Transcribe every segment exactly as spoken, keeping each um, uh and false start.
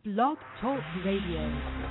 Blog Talk Radio.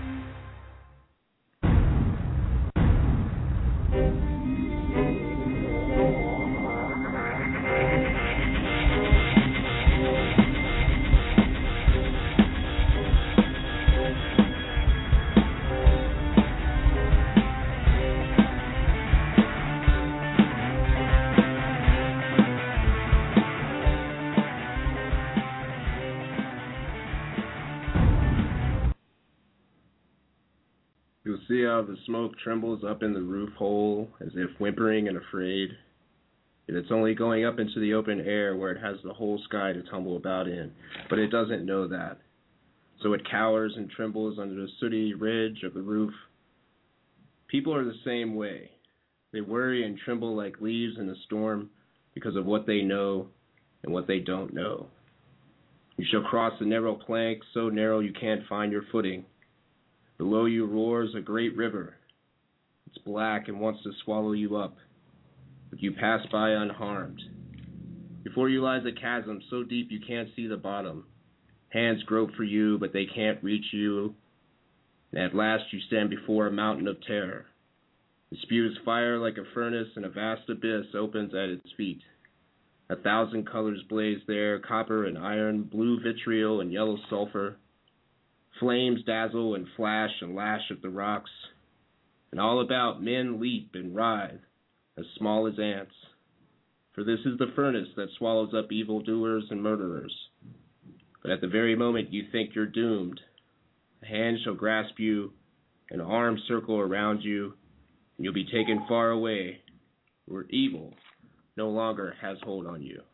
You'll see how the smoke trembles up in the roof hole, as if whimpering and afraid. Yet it's only going up into the open air where it has the whole sky to tumble about in, but it doesn't know that. So it cowers and trembles under the sooty ridge of the roof. People are the same way. They worry and tremble like leaves in a storm because of what they know and what they don't know. You shall cross the narrow plank, so narrow you can't find your footing. Below you roars a great river. It's black and wants to swallow you up, but you pass by unharmed. Before you lies a chasm so deep you can't see the bottom. Hands grope for you, but they can't reach you. And at last you stand before a mountain of terror. It spews fire like a furnace, and a vast abyss opens at its feet. A thousand colors blaze there, copper and iron, blue vitriol and yellow sulfur. Flames dazzle and flash and lash at the rocks, and all about men leap and writhe, as small as ants. For this is the furnace that swallows up evildoers and murderers. But at the very moment you think you're doomed, a hand shall grasp you, an arm circle around you, and you'll be taken far away, where evil no longer has hold on you.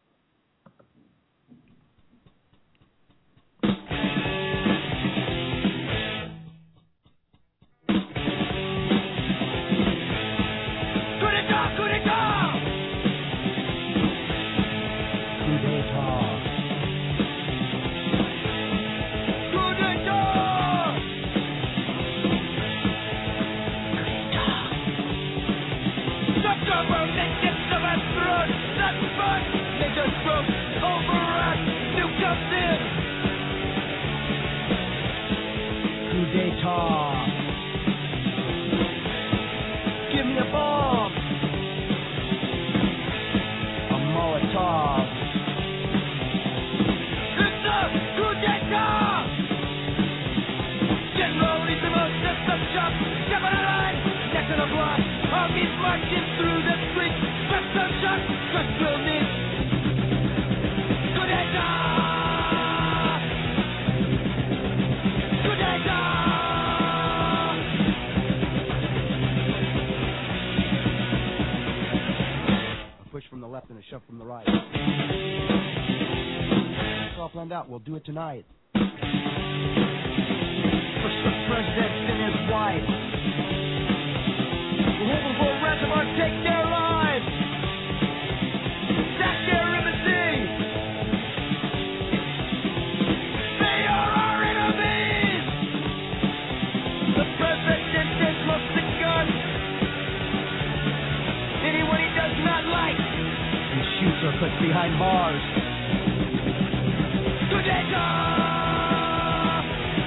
Give me a bomb, a Molotov. It's a coup d'etat. Generalismo system shop, step on the line, next to the block. Armies marching through the streets, first some shots, first drill me. Coup d'etat. Coup d'etat. From the left and a shove from the right. It's all planned out. We'll do it tonight. Push the president and his wife. We're hoping for a ransom or take their lives. Sack their embassy. They are our enemies. The president is most the gun. Anyone he does not like. Shoots or puts behind bars. Coup d'etat!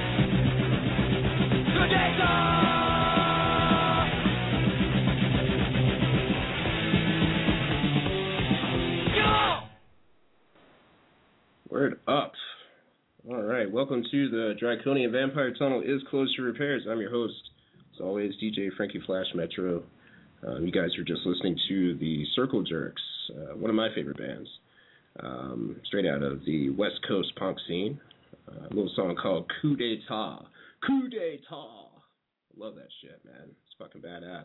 Coup d'etat! Go! Word up. All right, welcome to the Draconian Vampire Tunnel is closed to repairs. I'm your host, as always, D J Frankie Flash Metro. Um, you guys are just listening to the Circle Jerks, uh, one of my favorite bands, um, straight out of the West Coast punk scene. Uh, a little song called Coup d'etat. Coup d'etat. Love that shit, man. It's fucking badass.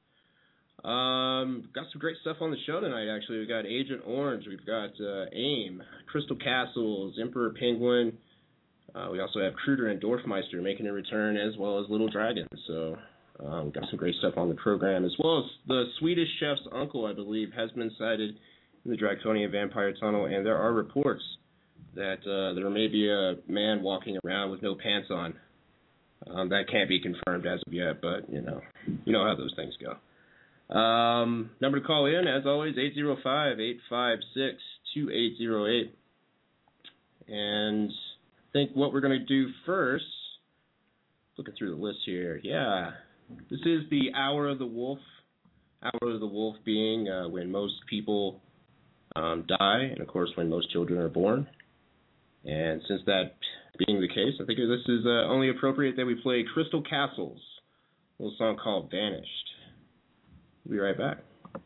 Um, got some great stuff on the show tonight, actually. We've got Agent Orange. We've got uh, AIM, Crystal Castles, Emperor Penguin. Uh, we also have Kruder and Dorfmeister making a return, as well as Little Dragon. So... Um, got some great stuff on the program, as well as the Swedish chef's uncle, I believe, has been sighted in the Draconian Vampire Tunnel, and there are reports that uh, there may be a man walking around with no pants on. Um, that can't be confirmed as of yet, but, you know, you know how those things go. Um, number to call in, as always, eight zero five, eight five six, two eight zero eight. And I think what we're going to do first, looking through the list here, yeah, this is the Hour of the Wolf. Hour of the Wolf being uh, when most people um, die, and of course when most children are born. And since that being the case, I think this is uh, only appropriate that we play Crystal Castles, a little song called Vanished. We'll be right back.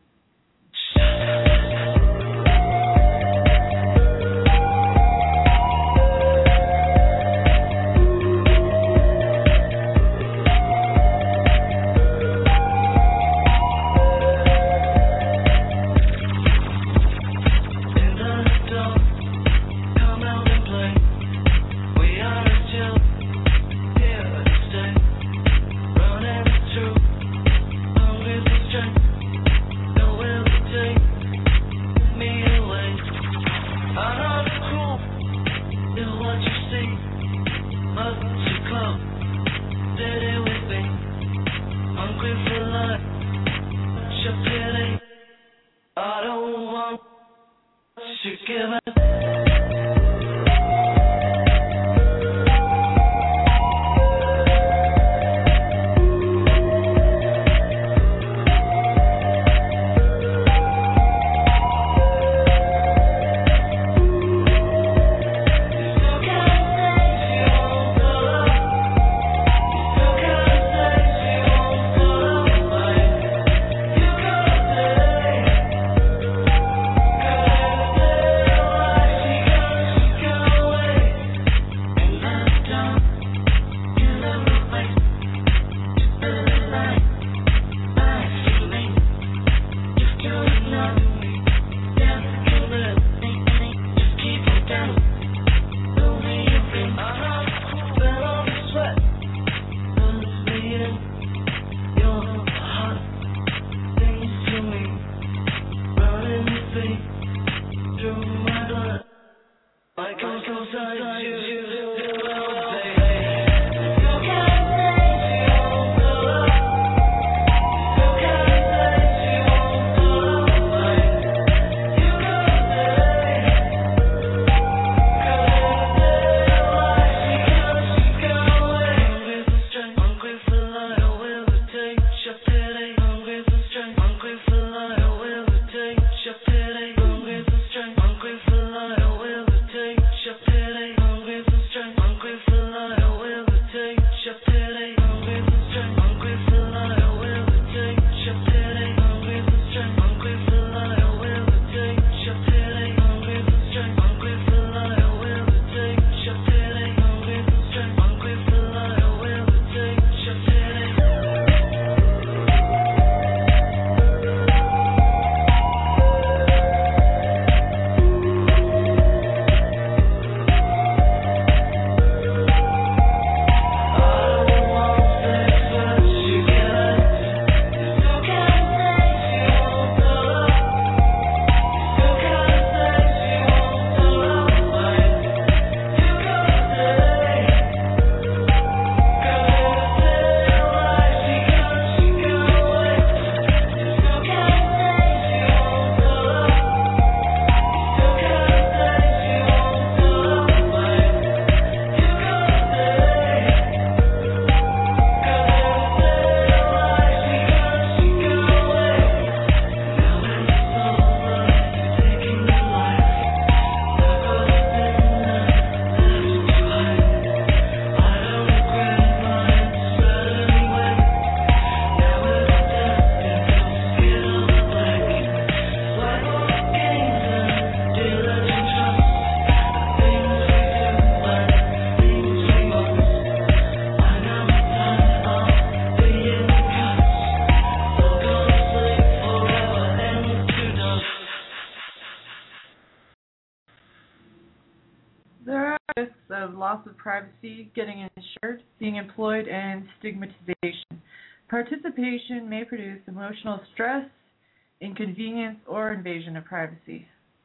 Loss of privacy, getting insured, being employed, and stigmatization. Participation may produce emotional stress, inconvenience, or invasion of privacy.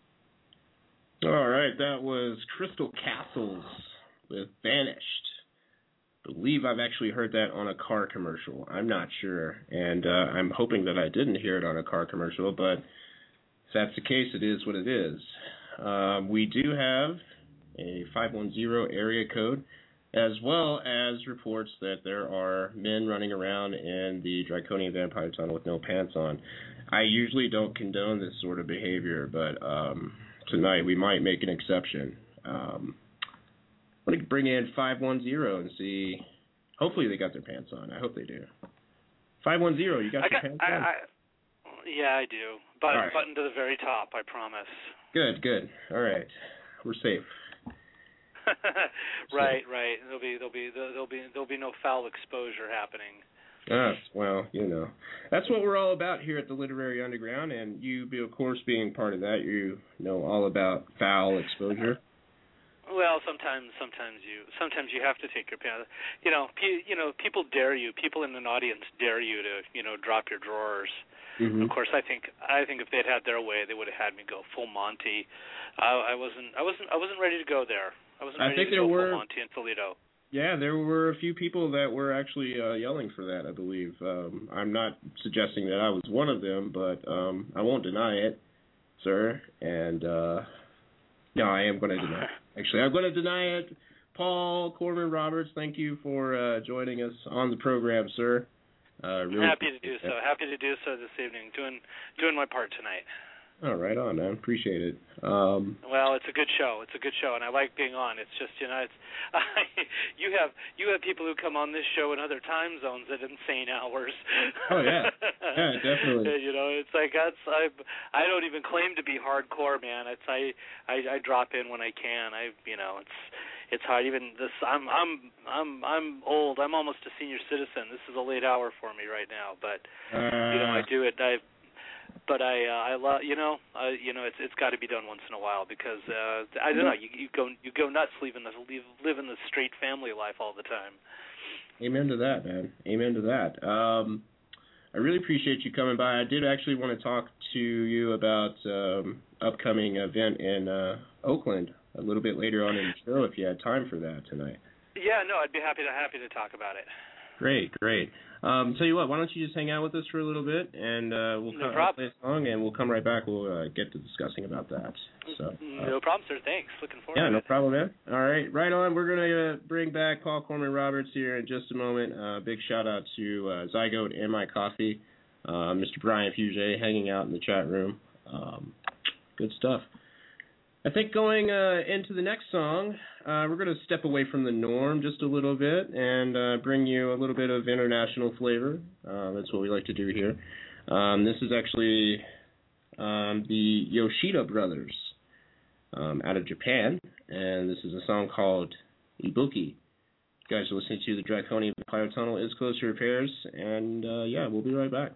All right, that was Crystal Castles with Vanished. I believe I've actually heard that on a car commercial. I'm not sure, and uh, I'm hoping that I didn't hear it on a car commercial, but if that's the case, it is what it is. Um, we do have a five one zero area code, as well as reports that there are men running around in the Draconian Vampire Tunnel with no pants on. I usually don't condone this sort of behavior, but um, tonight we might make an exception. Um, I'm going to bring in five one zero and see. Hopefully they got their pants on. I hope they do. five one zero, you got I your got, pants I, on? I, yeah, I do. Button, right. button to the very top, I promise. Good, good. All right. We're safe. right, right. There'll be there'll be there'll be there'll be no foul exposure happening. Yes, well, you know, that's what we're all about here at the Literary Underground, and you, be, of course, being part of that, you know all about foul exposure. Well, sometimes, sometimes you, sometimes you have to take your pants. You know, pe- you know, people dare you. People in an audience dare you to, you know, drop your drawers. Mm-hmm. Of course, I think, I think if they'd had their way, they would have had me go full Monty. I, I wasn't, I wasn't, I wasn't ready to go there. I wasn't I ready think to there go were, full Monty in Toledo. Yeah, there were a few people that were actually uh, yelling for that, I believe. Um, I'm not suggesting that I was one of them, but um, I won't deny it, sir. And, uh, no, I am going to deny it. Actually, I'm going to deny it. Paul Corman Roberts, thank you for uh, joining us on the program, sir. Uh, really Happy to do so. Happy to do so this evening. Doing doing my part tonight. Oh, right on, man. Appreciate it. Um, well, it's a good show. It's a good show, and I like being on. It's just, you know, it's you have you have people who come on this show in other time zones at insane hours. Oh yeah, yeah, definitely. You know, it's like that's I I don't even claim to be hardcore, man. It's I I, I drop in when I can. I you know it's. It's hard. Even this, I'm, I'm, I'm, I'm old. I'm almost a senior citizen. This is a late hour for me right now, but uh, you know, I do it. I, but I, uh, I love, you know, uh, you know, it's, it's got to be done once in a while because uh, I don't know. You, you go, you go nuts living the, living the straight family life all the time. Amen to that, man. Amen to that. Um, I really appreciate you coming by. I did actually want to talk to you about um, upcoming event in uh, Oakland a little bit later on in the show if you had time for that tonight. Yeah, no, I'd be happy to happy to talk about it. Great, great. Um, tell you what, why don't you just hang out with us for a little bit, and uh, we'll no come, problem. play a song, and we'll come right back. We'll uh, get to discussing about that. So uh, no problem, sir. Thanks. Looking forward. Yeah, to no it. problem, man. All right, right on. We're gonna uh, bring back Paul Corman Roberts here in just a moment. Uh, big shout out to uh, Zygote and My Coffee, uh, Mister Brian Fuget hanging out in the chat room. Um, good stuff. I think going uh, into the next song, uh, we're going to step away from the norm just a little bit and uh, bring you a little bit of international flavor. Uh, that's what we like to do here. Um, this is actually um, the Yoshida Brothers um, out of Japan, and this is a song called Ibuki. You guys are listening to the Draconian Vampire Tunnel is Close to Repairs, and uh, yeah, we'll be right back.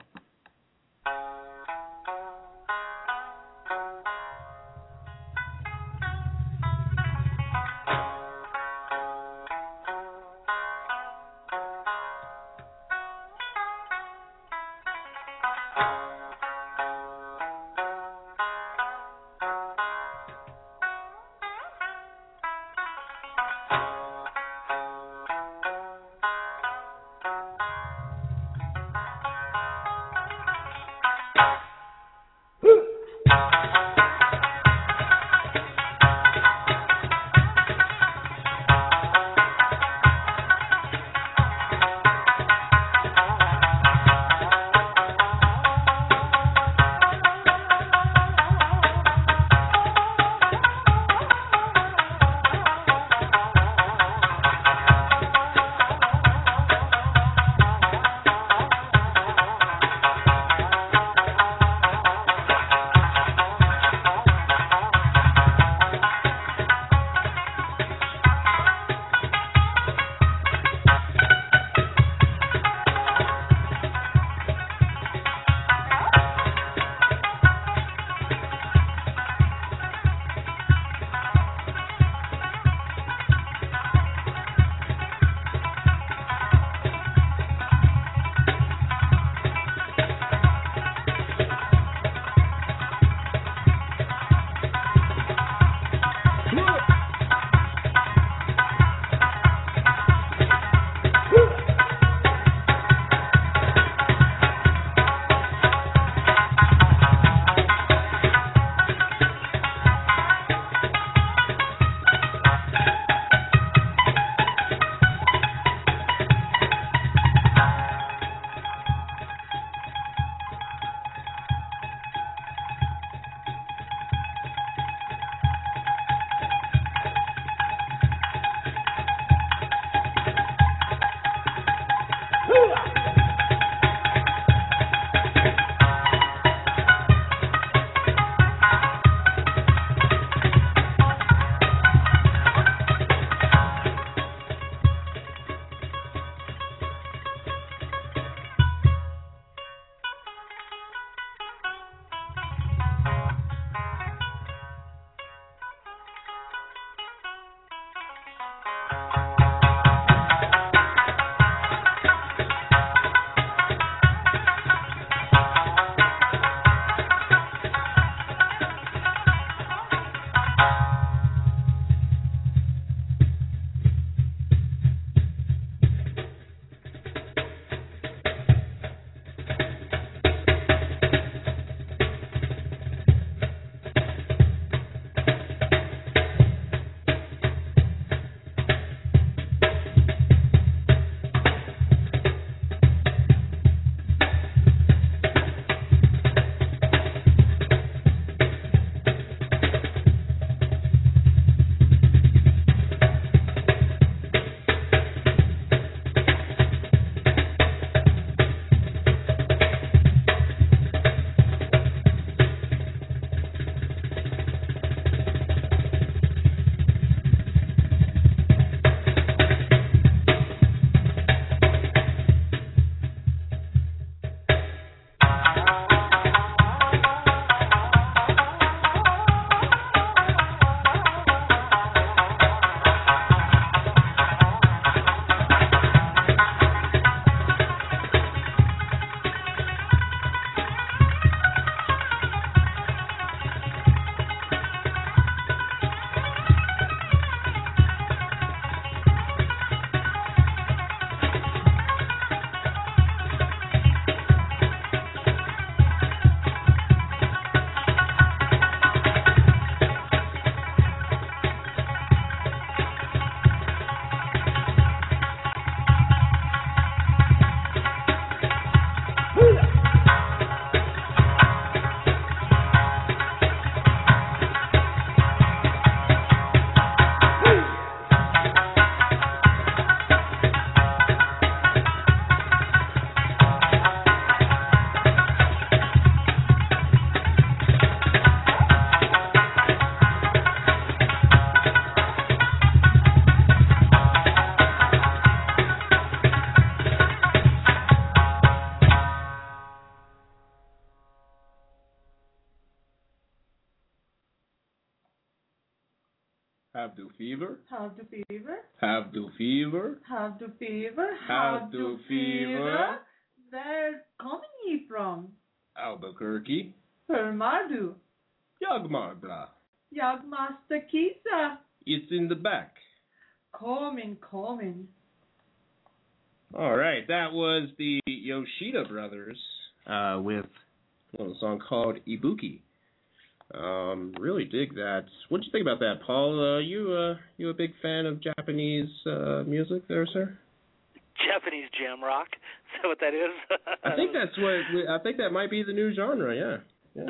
Have do fever. Have do fever. Have do fever. Have do fever. Have do fever. Where coming ye from? Albuquerque. Permadu. Yagmarbra. Yagmaster Kisa. It's in the back. Coming, coming. All right, that was the Yoshida Brothers uh, with a little song called Ibuki. Um, really dig that. What'd you think about that, Paul? Uh, you uh, you a big fan of Japanese uh, music there, sir? Japanese jam rock. Is that what that is? I think that's what. I think that might be the new genre. Yeah. Yeah.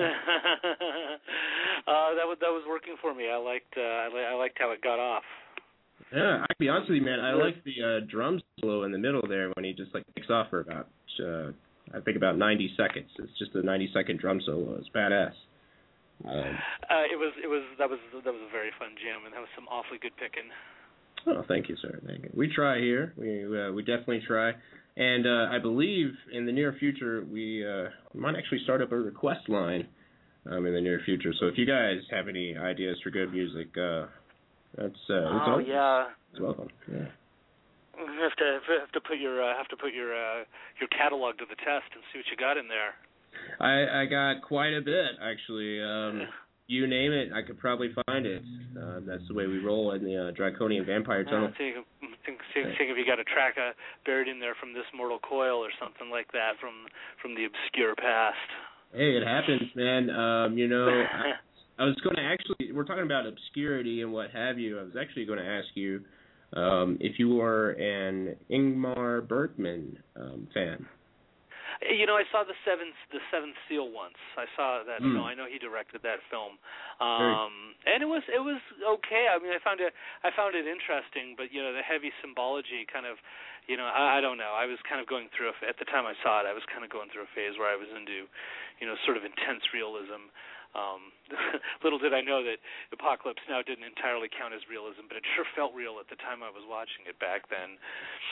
uh, that was that was working for me. I liked uh, I, li- I liked how it got off. Yeah, I'll be honest with you, man. I like the uh, drum solo in the middle there when he just like takes off for about uh, I think about ninety seconds. It's just a ninety second drum solo. It's badass. Um, uh, it was it was that was that was a very fun jam, and that was some awfully good picking. Oh, thank you, sir. Thank you. We try here. We uh, we definitely try, and uh, I believe in the near future we uh, might actually start up a request line um, in the near future. So if you guys have any ideas for good music, uh, that's uh, it's oh all, yeah, it's welcome. Yeah. You have to have to put your uh, have to put your uh, your catalog to the test and see what you got in there. I, I got quite a bit, actually. Um, you name it, I could probably find it. Uh, that's the way we roll in the uh, Draconian Vampire Tunnel. Uh, see, think, see, think if you got a track uh, buried in there from This Mortal Coil or something like that from from the obscure past. Hey, it happens, man. Um, you know, I, I was going to actually, we're talking about obscurity and what have you. I was actually going to ask you um, if you were an Ingmar Bergman um, fan. You know, I saw the Seventh the Seventh Seal once. I saw that mm. film. I know he directed that film, um, and it was it was okay. I mean, I found it I found it interesting, but you know, the heavy symbology kind of, you know, I, I don't know. I was kind of going through a, at the time I saw it. I was kind of going through a phase where I was into, you know, sort of intense realism. Um, little did I know that Apocalypse Now didn't entirely count as realism, but it sure felt real at the time I was watching it back then.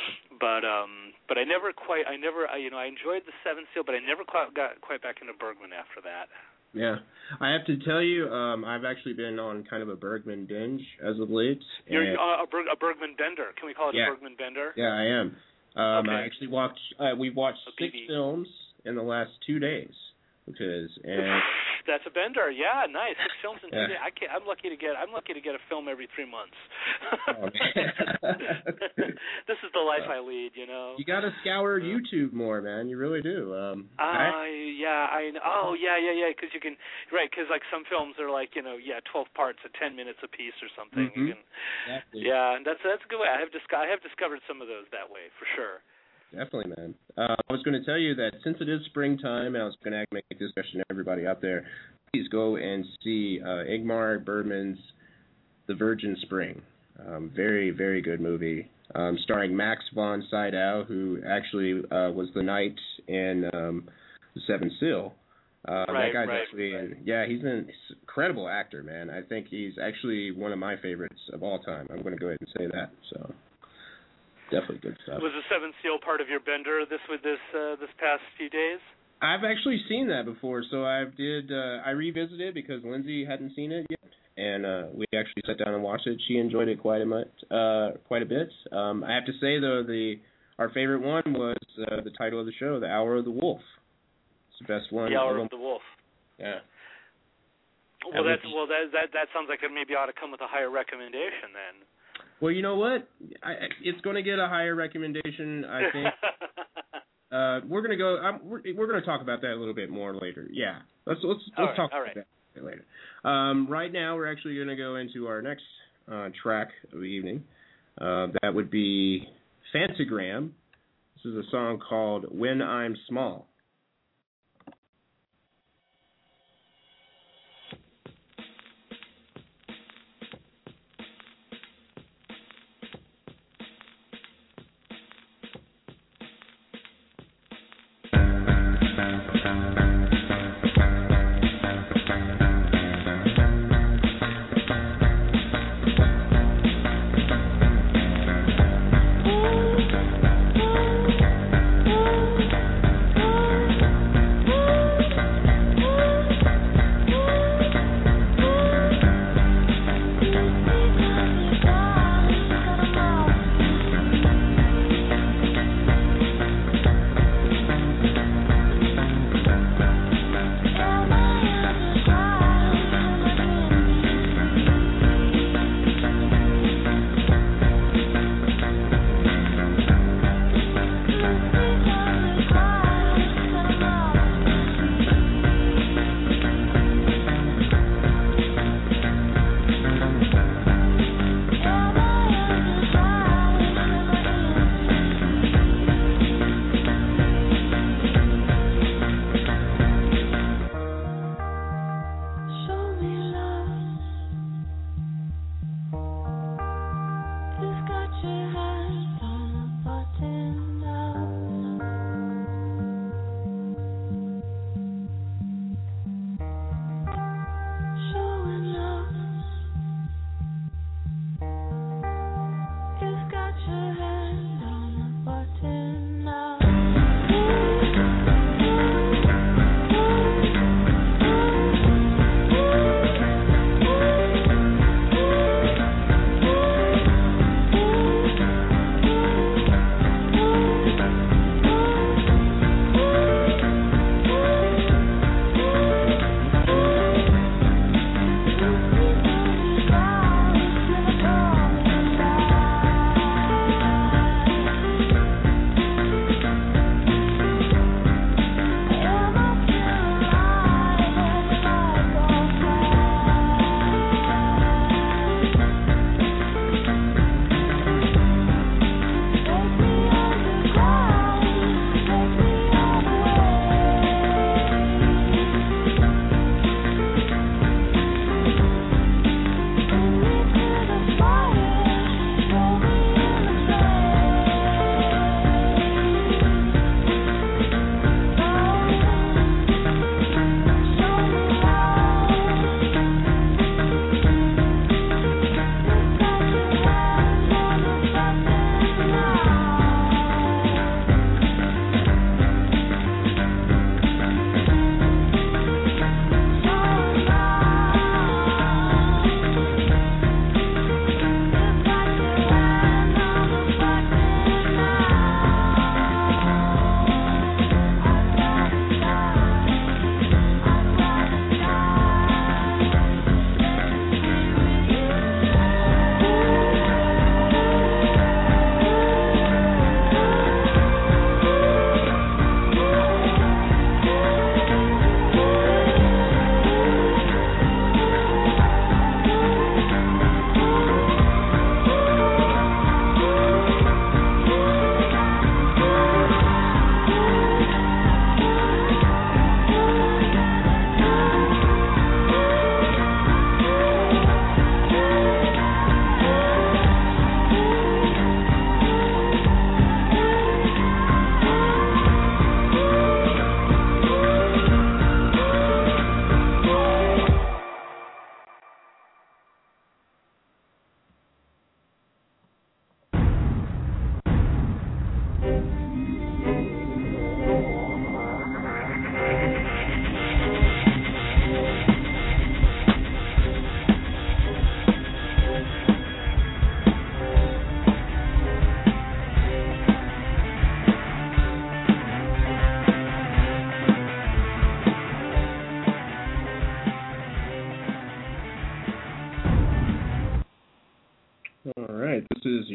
But um, but I never quite, I never, I, you know, I enjoyed the Seventh Seal, but I never quite got quite back into Bergman after that. Yeah, I have to tell you, um, I've actually been on kind of a Bergman binge as of late. You're uh, a, Berg, a Bergman bender. Can we call it yeah. a Bergman bender? Yeah, I am. Um, okay. I actually watched. Uh, we watched a six B B. films in the last two days, which is and. That's a bender, yeah, nice. Six films in two yeah. days. I can't, I'm lucky to get. I'm lucky to get a film every three months. Oh, man. This is the life uh, I lead, you know. You got to scour YouTube more, man. You really do. Um, uh, I, yeah, I. Oh, yeah, yeah, yeah. Because you can, right? Because like some films are like, you know, yeah, twelve parts at ten minutes a piece or something. Mm-hmm. You can, exactly. Yeah, and that's that's a good way. I have dis- I have discovered some of those that way for sure. Definitely, man. Uh, I was going to tell you that since it is springtime, and I was going to make this question to everybody out there, please go and see uh, Ingmar Bergman's The Virgin Spring. Um, very, very good movie, um, starring Max von Sydow, who actually uh, was the knight in um, The Seventh Seal. Uh, right, that guy's right, actually, right. In, yeah, he's an incredible actor, man. I think he's actually one of my favorites of all time. I'm going to go ahead and say that. So. Definitely good stuff. Was the Seventh Seal part of your bender this with this uh, this past few days? I've actually seen that before, so I did. Uh, I revisited because Lindsay hadn't seen it yet, and uh, we actually sat down and watched it. She enjoyed it quite a much, uh, quite a bit. Um, I have to say though, the our favorite one was uh, the title of the show, The Hour of the Wolf. It's the best one. The Hour of the Wolf. Yeah. Well, that's well that that that sounds like it maybe ought to come with a higher recommendation then. Well, you know what? I, it's going to get a higher recommendation, I think. uh, we're going to go. Um, we're, we're going to talk about that a little bit more later. Yeah, let's let's let's right, talk all about right. that later. Um, right now, we're actually going to go into our next uh, track of the evening. Uh, that would be Fantagram. This is a song called "When I'm Small."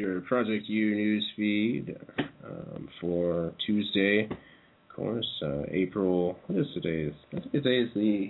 your Project U news feed um, for Tuesday. Of course, uh, April. What is today? I think today is the.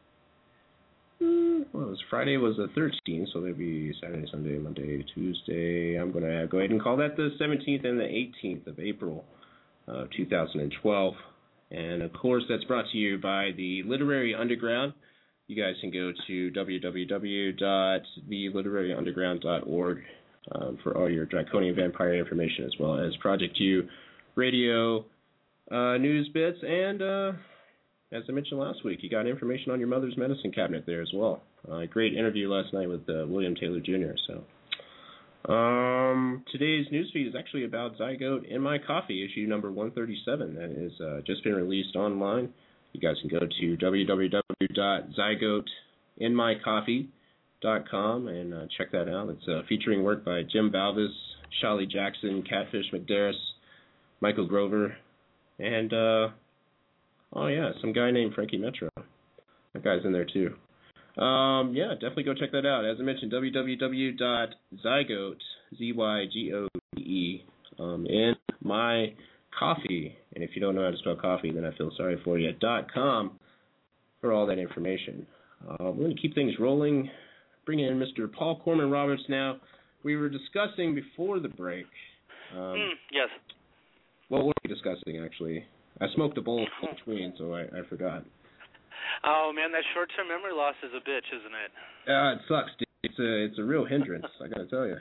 Hmm, well, it was Friday was the thirteenth, so there'd be Saturday, Sunday, Monday, Tuesday. I'm gonna go ahead and call that the seventeenth and the eighteenth of April, uh, two thousand twelve. And of course, that's brought to you by the Literary Underground. You guys can go to w w w dot the literary underground dot org um, for all your Draconian Vampire information, as well as Project U radio uh, news bits. And uh, as I mentioned last week, you got information on your mother's medicine cabinet there as well. Uh, great interview last night with uh, William Taylor Junior So um, today's newsfeed is actually about Zygote in My Coffee, issue number one thirty-seven. That is uh, just been released online. You guys can go to w w w dot zygote in my coffee dot com and uh, check that out. It's uh, featuring work by Jim Balvis, Shally Jackson, Catfish McDarris, Michael Grover, and, uh, oh yeah, some guy named Frankie Metro. That guy's in there too. Um, yeah, definitely go check that out. As I mentioned, w w w dot zygote, Z Y G O T E, um, in my coffee, and if you don't know how to spell coffee, then I feel sorry for you, dot com for all that information. Uh, we're going to keep things rolling. Bring in Mister Paul Corman Roberts now. We were discussing before the break. Um, mm, yes. What were we discussing, actually? I smoked a bowl in between, so I, I forgot. Oh, man, that short-term memory loss is a bitch, isn't it? Uh, it sucks, dude. It's a, it's a real hindrance, I got to tell you.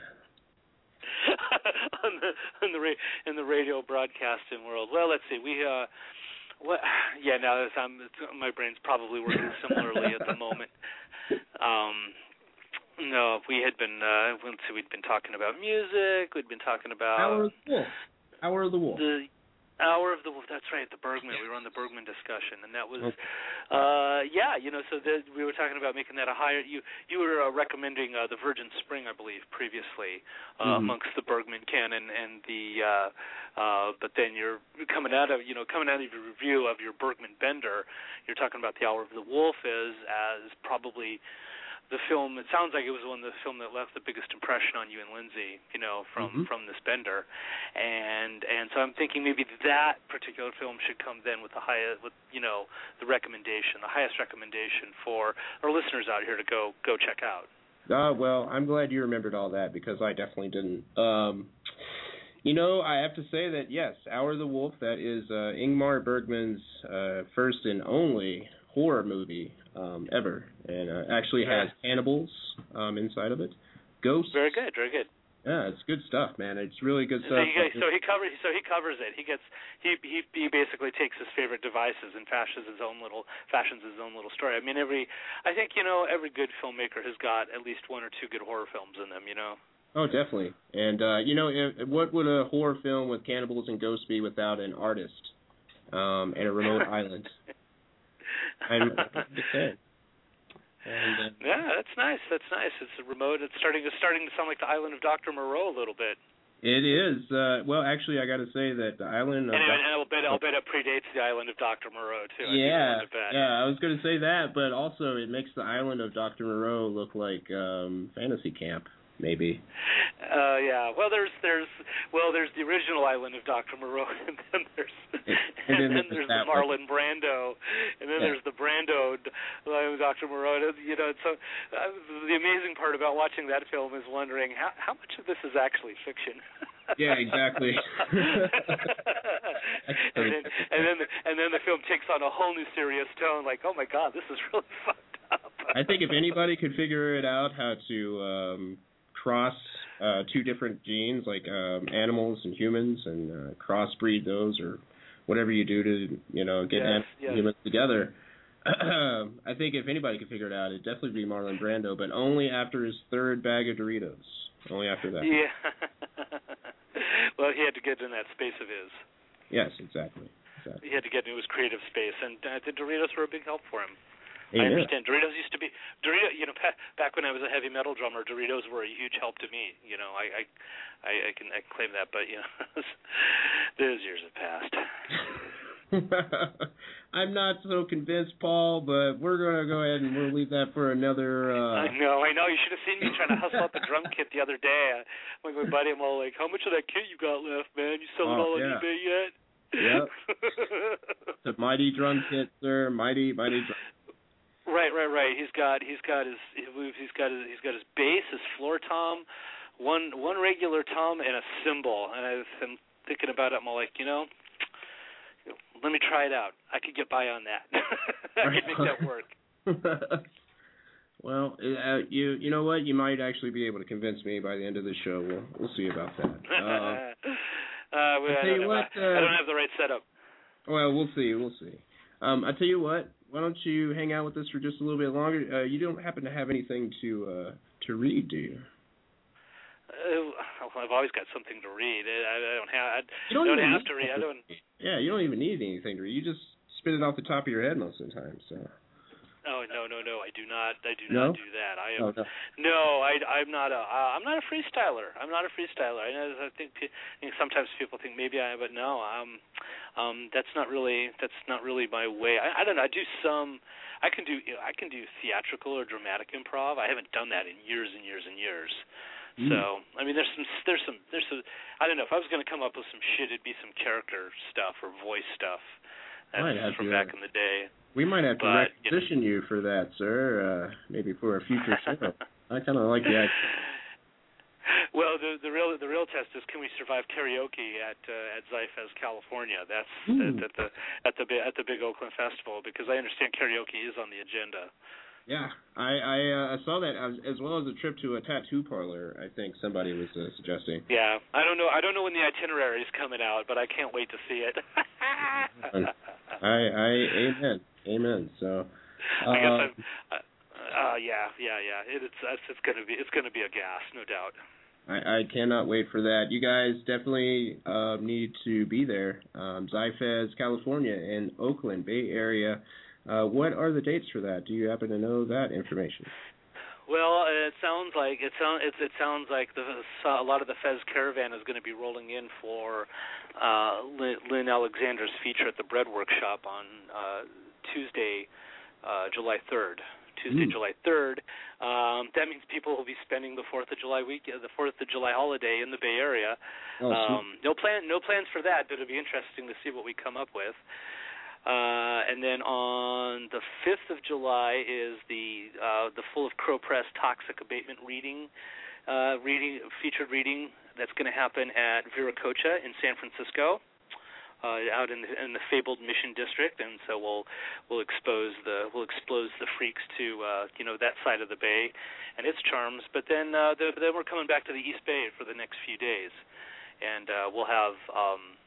on the in the ra- in the radio broadcasting world. Well, let's see. We uh, what? Yeah, now this, I'm, my brain's probably working similarly at the moment. Um, no, we had been. Uh, let's see. We'd been talking about music. We'd been talking about Hour of the Wolf. Hour of the Wolf. The Hour of the Wolf. That's right. The Bergman. We were on the Bergman discussion, and that was, uh, yeah. You know, so the, we were talking about making that a higher. You you were uh, recommending uh, the Virgin Spring, I believe, previously uh, mm-hmm. amongst the Bergman canon, and the. Uh, uh, but then you're coming out of you know coming out of your review of your Bergman Bender. You're talking about the Hour of the Wolf as as probably the film. It sounds like it was one of the film that left the biggest impression on you and Lindsay, you know, from mm-hmm. from this Bender, and and so I'm thinking maybe that particular film should come then with the highest, with you know, the recommendation, the highest recommendation for our listeners out here to go go check out. Uh, well, I'm glad you remembered all that because I definitely didn't. Um, you know, I have to say that yes, Hour of the Wolf. That is uh, Ingmar Bergman's uh, first and only horror movie um, ever, and uh, actually yeah. has cannibals um, inside of it, ghosts. Very good, very good. Yeah, it's good stuff, man. It's really good So stuff. he, so he covers. So he covers it. He gets. He he he basically takes his favorite devices and fashions his own little fashions his own little story. I mean, every. I think you know every good filmmaker has got at least one or two good horror films in them. You know. Oh, definitely. And uh, you know, if, what would a horror film with cannibals and ghosts be without an artist um, and a remote island? I'm just saying. And, uh, yeah, that's nice. That's nice. It's a remote. It's starting to starting to sound like the island of Doctor Moreau a little bit. It is. Uh, well, actually, I got to say that the island of and, Doc- and I'll bet I'll bet it predates the island of Doctor Moreau too. Yeah, I yeah. I was going to say that, but also it makes the island of Doctor Moreau look like um, fantasy camp. Maybe. Uh, yeah. Well, there's there's well there's the original island of Doctor Moreau, and then there's and, and then, then there's the Marlon one. Brando, and then yeah. there's the Brando island of Doctor Moreau. You know, so uh, the amazing part about watching that film is wondering how how much of this is actually fiction. Yeah, exactly. and then and then the, and then the film takes on a whole new serious tone. Like, oh my God, this is really fucked up. I think if anybody could figure it out how to um, cross uh, two different genes, like um, animals and humans, and uh, crossbreed those, or whatever you do to, you know, get yes, animals yes. and humans together. I think if anybody could figure it out, it'd definitely be Marlon Brando, but only after his third bag of Doritos. Only after that. Yeah. Well, he had to get in that space of his. Yes, exactly. exactly. He had to get into his creative space, and uh, the Doritos were a big help for him. Yeah. I understand. Doritos used to be Dorito. You know, back when I was a heavy metal drummer, Doritos were a huge help to me. You know, I I, I, I can I can claim that, but you know, those years have passed. I'm not so convinced, Paul, but we're going to go ahead and we'll leave that for another... Uh... I know, I know. You should have seen me trying to hustle out the drum kit the other day. I'm like, my buddy, I'm all like, how much of that kit you got left, man? You sell it oh, all yeah. on eBay yet? Yep. The mighty drum kit, sir. Mighty, mighty drum. Right, right, right. He's got, he's got his, he's got his, he's got his bass, his floor tom, one, one regular tom, and a cymbal. And I'm thinking about it. I'm all like, you know, let me try it out. I could get by on that. I could make that work. Well, uh, you, you know what? You might actually be able to convince me by the end of the show. We'll, we'll see about that. Uh, Uh, well, I, tell don't you have, what, uh, I don't have the right setup. Well, we'll see. We'll see. Um, I tell you what. Why don't you hang out with us for just a little bit longer? Uh, you don't happen to have anything to uh, to read, do you? Uh, well, I've always got something to read. I, I don't have. I you don't, don't even have need to read. I don't. Yeah, you don't even need anything to read. You just spit it off the top of your head most of the time. So. Oh no no no! I do not. I do no? not do that. I am. Oh, no. no, I, I'm not a. Uh, I'm not a freestyler. I'm not a freestyler. I know. I think, I think sometimes people think maybe I am, but no. Um, um, that's not really. That's not really my way. I, I don't know. I do some. I can do. You know, I can do theatrical or dramatic improv. I haven't done that in years and years and years. Mm. So I mean, there's some. There's some. There's some. I don't know. If I was going to come up with some shit, it'd be some character stuff or voice stuff. That's from back in the day. We might have to but, requisition you, know, you for that, sir. Uh, maybe for a future show. I kind of like the idea. Well, the the real the real test is, can we survive karaoke at uh, at Zyfez, California? That's at, at the at the at the Big Oakland Festival, because I understand karaoke is on the agenda. Yeah, I I uh, saw that as, as well as a trip to a tattoo parlor. I think somebody was uh, suggesting. Yeah, I don't know. I don't know when the itinerary is coming out, but I can't wait to see it. I I amen amen. So. Uh, I guess I'm. Uh, uh, yeah, yeah, yeah. It, it's it's, it's gonna be it's gonna be a gas, no doubt. I, I cannot wait for that. You guys definitely uh, need to be there. Um, Zyfez, California, in Oakland, Bay Area. Uh, what are the dates for that? Do you happen to know that information? Well, it sounds like it sounds it, it sounds like the a lot of the Fez caravan is going to be rolling in for uh, Lynn, Lynn Alexander's feature at the Bread Workshop on uh, Tuesday, uh, July third. Tuesday, mm. July third. Um, that means people will be spending the Fourth of July week, the Fourth of July holiday in the Bay Area. Oh, um, no plan, no plans for that, but it'll be interesting to see what we come up with. Uh, and then on the fifth of July is the uh, the Full of Crow Press Toxic Abatement reading, uh, reading featured reading that's going to happen at Viracocha in San Francisco. Uh, out in the, in the fabled Mission District, and so we'll we'll expose the we'll expose the freaks to uh, you know that side of the bay and its charms. But then uh, the, then we're coming back to the East Bay for the next few days, and uh, we'll have um,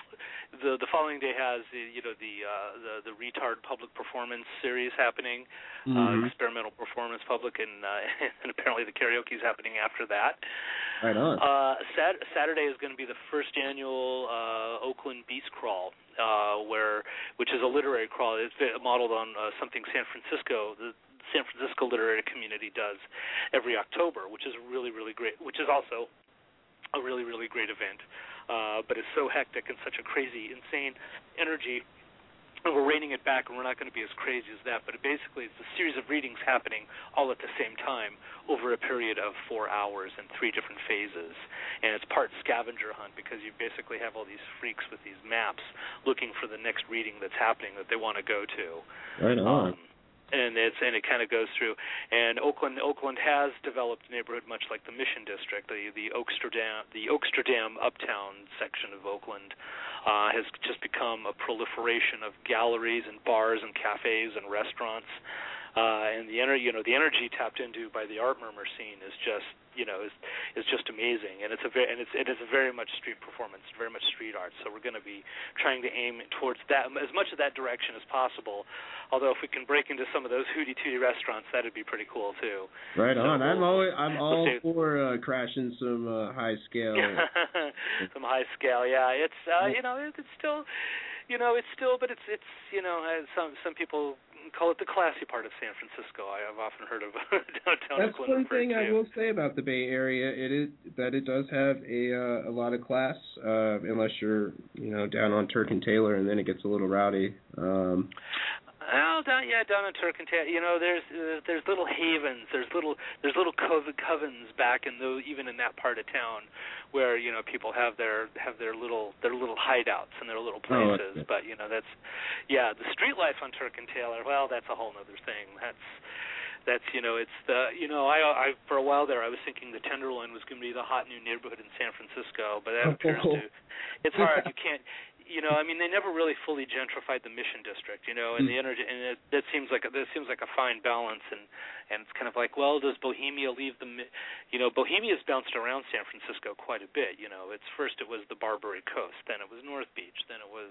the the following day has the, you know the uh, the the Retard Public Performance series happening, mm-hmm. uh, experimental performance public, and uh, and apparently the karaoke is happening after that. Right on. Uh, Sat- Saturday is going to be the first annual uh, Oakland Beast Crawl, uh, where which is a literary crawl. It's modeled on uh, something San Francisco, the San Francisco literary community does every October, which is really, really great. Which is also a really, really great event. Uh, but it's so hectic and such a crazy, insane energy. And we're reining it back, and we're not going to be as crazy as that. But it basically, it's a series of readings happening all at the same time over a period of four hours in three different phases. And it's part scavenger hunt, because you basically have all these freaks with these maps looking for the next reading that's happening that they want to go to. Right on. Um, and it's and it kind of goes through. And Oakland Oakland has developed a neighborhood much like the Mission District, the the Oaksterdam the Oaksterdam uptown section of Oakland. Uh, has just become a proliferation of galleries and bars and cafes and restaurants, uh, and the ener- you know the energy tapped into by the Art Murmur scene is just you know is is just amazing, and it's a very and it's it is a very much street performance, very much street art. So we're going to be trying to aim towards that as much of that direction as possible. Although if we can break into some of those hooty tooty restaurants, that'd be pretty cool too. Right so on. We'll, I'm always I'm we'll all say, for uh, crashing some uh, high scale. some high scale, yeah. It's uh, you know it's still, you know it's still, but it's it's you know some some people call it the classy part of San Francisco. I, I've often heard of downtown. That's one thing too. I will say about the Bay Area. It is that it does have a uh, a lot of class, uh, unless you're you know down on Turk and Taylor, and then it gets a little rowdy. Um, Well, down yeah, down in Turk and Taylor, you know, there's uh, there's little havens, there's little there's little cov- covens back in the even in that part of town, where you know people have their have their little their little hideouts and their little places. Oh, okay. But you know that's yeah, the street life on Turk and Taylor. Well, that's a whole other thing. That's that's you know it's the you know I I for a while there I was thinking the Tenderloin was going to be the hot new neighborhood in San Francisco, but that appears to it's hard. You can't. You know, I mean, they never really fully gentrified the Mission District. You know, and the energy, and it, that seems like a, that seems like a fine balance. And and it's kind of like, well, does Bohemia leave the? You know, Bohemia's bounced around San Francisco quite a bit. You know, it's first it was the Barbary Coast, then it was North Beach, then it was,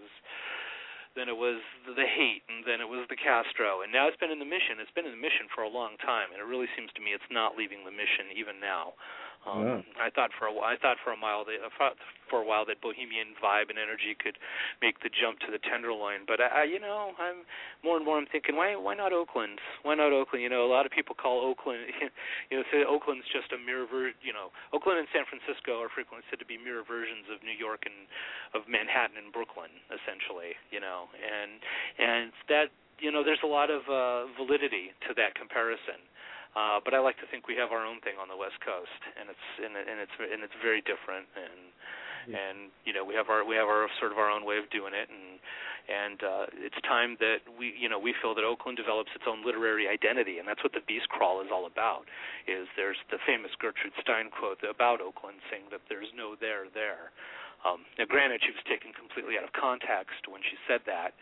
then it was the Haight, and then it was the Castro, and now it's been in the Mission. It's been in the Mission for a long time, and it really seems to me it's not leaving the Mission even now. Um, wow. I thought for a while, I thought for a while that for a while that Bohemian vibe and energy could make the jump to the Tenderloin, but I, you know, I'm more and more I'm thinking, why why not Oakland? Why not Oakland? You know, a lot of people call Oakland, you know, say Oakland's just a mirror ver- you know, Oakland and San Francisco are frequently said to be mirror versions of New York and of Manhattan and Brooklyn, essentially, you know, and and that you know, there's a lot of uh, validity to that comparison. Uh, but I like to think we have our own thing on the West Coast, and it's and, and it's and it's very different, and yeah. and you know we have our we have our sort of our own way of doing it, and and uh, it's time that we you know we feel that Oakland develops its own literary identity, and that's what the Beast Crawl is all about. Is there's the famous Gertrude Stein quote about Oakland saying that there's no there there. Um, now, granted, she was taken completely out of context when she said that,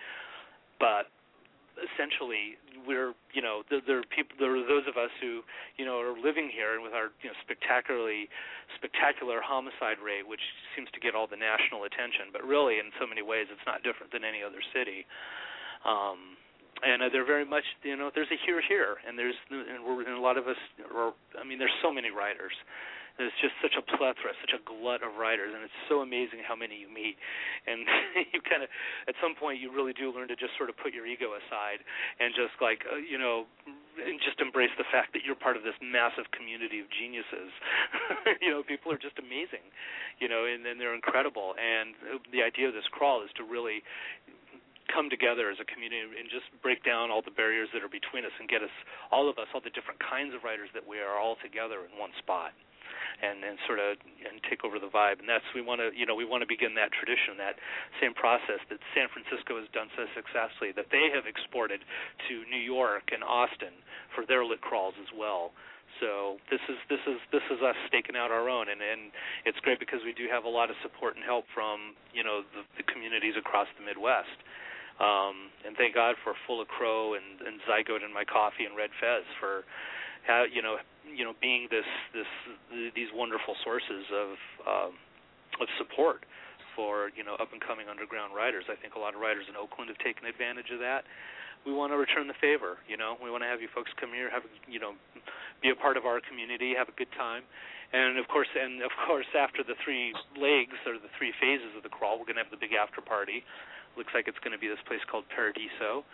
but essentially, we're you know there, there are people there are those of us who you know are living here and with our you know spectacularly spectacular homicide rate, which seems to get all the national attention, but really in so many ways it's not different than any other city. Um, and uh, they're very much you know there's a here here, and there's and, we're, and a lot of us are, I mean there's so many writers. There's just such a plethora, such a glut of writers, and it's so amazing how many you meet. And you kind of, at some point, you really do learn to just sort of put your ego aside and just like, uh, you know, and just embrace the fact that you're part of this massive community of geniuses. You know, people are just amazing, you know, and, and they're incredible. And the idea of this crawl is to really come together as a community and just break down all the barriers that are between us and get us, all of us, all the different kinds of writers that we are all together in one spot. And, and sort of and take over the vibe, and that's we want to you know we want to begin that tradition, that same process that San Francisco has done so successfully, that they have exported to New York and Austin for their lit crawls as well. So this is this is this is us staking out our own, and, and it's great because we do have a lot of support and help from you know the, the communities across the Midwest. Um, and thank God for Full of Crow and, and Zygote and My Coffee and Red Fez for how you know. you know, being this, this, these wonderful sources of, um, of support for, you know, up-and-coming underground writers. I think a lot of writers in Oakland have taken advantage of that. We want to return the favor, you know. We want to have you folks come here, have, you know, be a part of our community, have a good time. And, of course, and of course, after the three legs, or the three phases of the crawl, we're going to have the big after-party. Looks like it's going to be this place called Paradiso.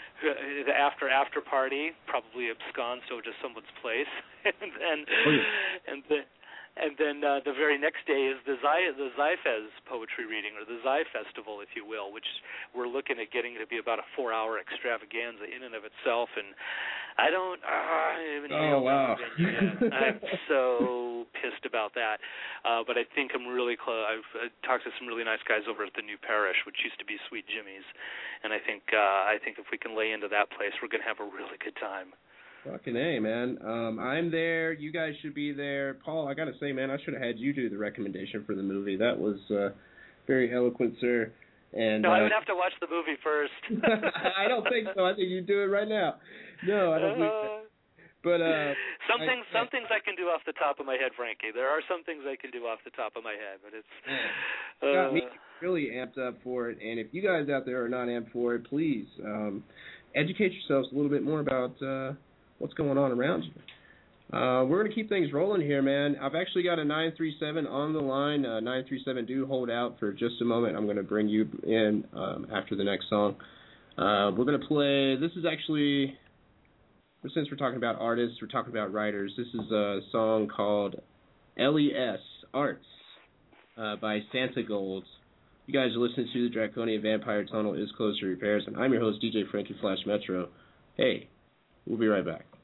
The after after party, probably absconded over to someone's place, and then oh, yeah. and then and then uh, the very next day is the Zy the Zyfez poetry reading, or the Zy Festival, if you will, which we're looking at getting to be about a four-hour extravaganza in and of itself. And I don't, uh, I haven't oh wow, I'm so pissed about that. Uh, but I think I'm really close. I've uh, talked to some really nice guys over at the New Parish, which used to be Sweet Jimmy's, and I think uh, I think if we can lay into that place, we're going to have a really good time. Fucking A, man. Um, I'm there. You guys should be there. Paul, I got to say, man, I should have had you do the recommendation for the movie. That was uh, very eloquent, sir. And no, uh, I would have to watch the movie first. I don't think so. I think you do it right now. No, I don't think so. But uh, some I, things, some things I can do off the top of my head, Frankie. There are some things I can do off the top of my head, but it's uh, got me uh, really amped up for it. And if you guys out there are not amped for it, please um, educate yourselves a little bit more about uh, what's going on around you. Uh, we're going to keep things rolling here, man. I've actually got a nine three seven on the line. Uh, nine three seven, do hold out for just a moment. I'm going to bring you in um, after the next song. Uh, we're going to play, this is actually, since we're talking about artists, we're talking about writers, this is a song called L E S, Arts, uh, by Santa Gold. You guys are listening to The Draconian Vampire Tunnel is Closed to Repairs, and I'm your host, D J Frankie Flash Metro. Hey, we'll be right back.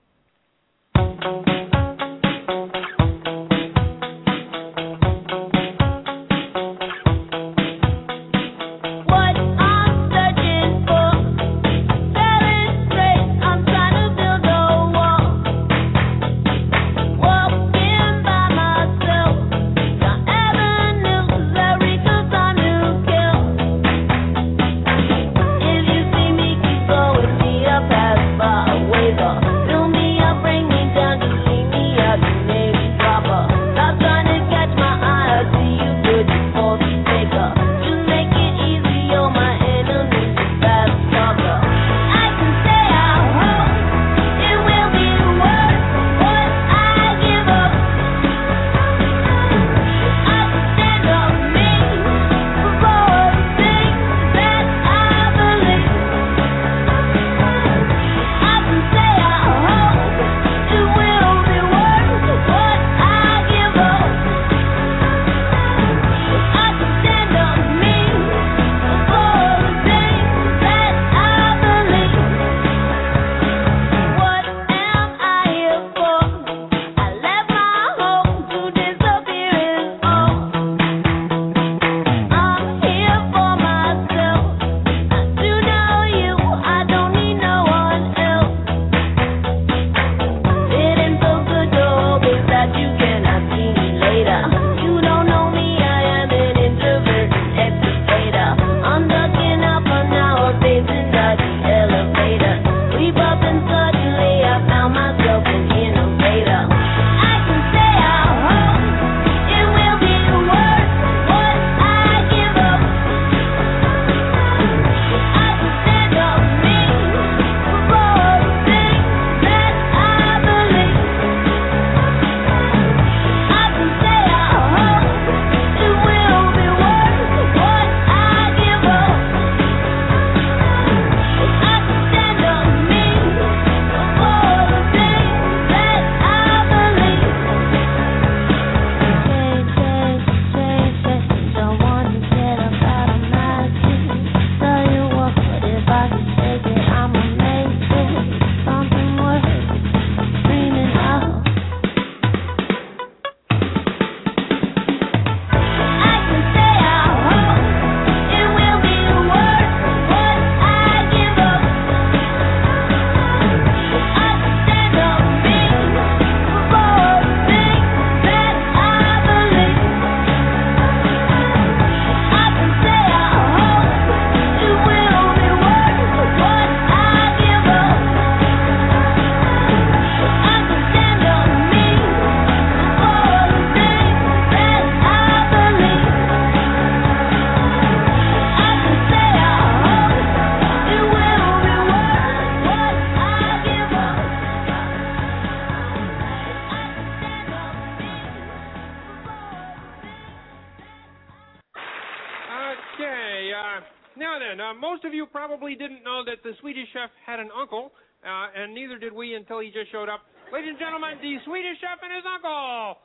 Probably didn't know that the Swedish Chef had an uncle, uh, and neither did we until he just showed up. Ladies and gentlemen, the Swedish Chef and his uncle.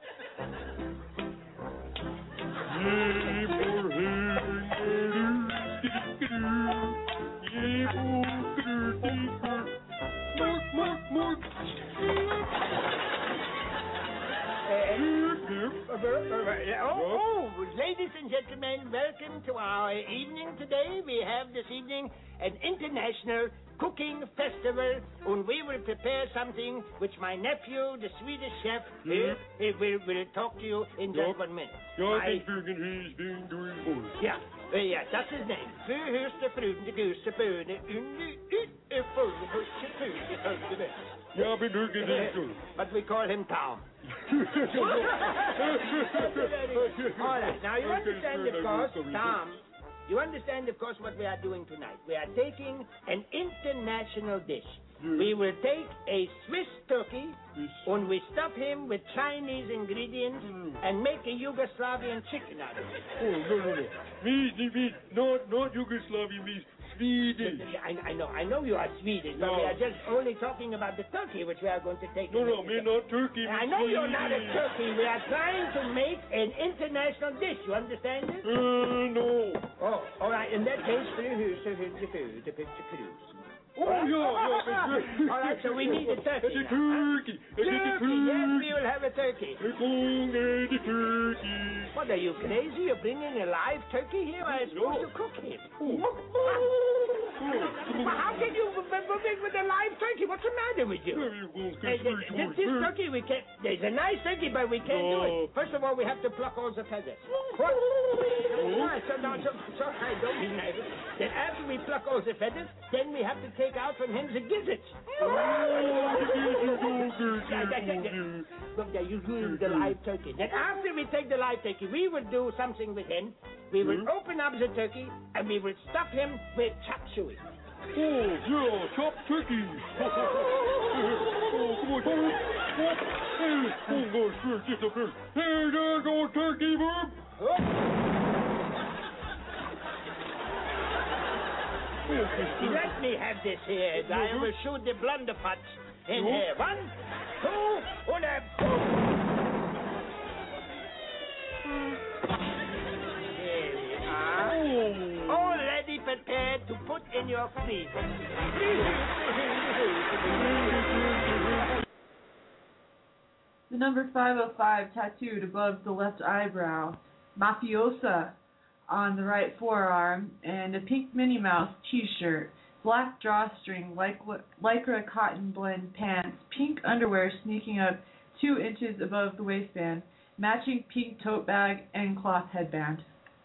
Oh, oh, ladies and gentlemen, welcome to our evening today. We have this evening an international cooking festival, and we will prepare something which my nephew, the Swedish chef, mm-hmm. uh, will, will talk to you in just one minute. I... Yeah, uh, yeah, that's his name. But we call him Tom. All right, now you understand, of course, Tom, you understand, of course, what we are doing tonight. We are taking an international dish. Mm. We will take a Swiss turkey yes. and we stuff him with Chinese ingredients mm. and make a Yugoslavian chicken out of it. Oh, no, no, no. Me, me, me, not, not Yugoslavian, me Swedish. I, I know, I know you are Swedish, but we No. are just only talking about the turkey which we are going to take. No, no, me not turkey. I know you're not a turkey. We are trying to make an international dish. You understand this? Uh, no. Oh, all right. In that case, the picture produce. Oh, yeah, yeah. All right, so we need a turkey. It's a now, huh? turkey. It's a Turkey, yes, turkey. we will have a turkey. We're going to the turkey. What, are you crazy? You're bringing a live turkey here? I'm supposed to cook him. Well, how can you bring with a live turkey? What's the matter with you? Hey, this, this, this turkey, we can't. There's a nice turkey, but we can't do it. First of all, we have to pluck all the feathers. What? All right, so, no, so, so I don't be nervous. Then after we pluck all the feathers, then we have to take out from him the gizzards. Look there, you do the live turkey. Then after we take the live turkey, we will do something with him. We will open up the turkey and we will stuff him with chop suey. Oh, yeah, chopped turkey. Oh, come on, turkey. Oh, gosh, first, just a first. Hey, there go turkey, verb. Let me have this here. I will shoot the blunderputts in here. One, two, and a boom. Here we are. Already prepared to put in your freezer. The number five oh five tattooed above the left eyebrow, Mafiosa on the right forearm, and a pink Minnie Mouse t-shirt, black drawstring, lycra, lycra cotton blend pants, pink underwear sneaking up two inches above the waistband, matching pink tote bag, and cloth headband.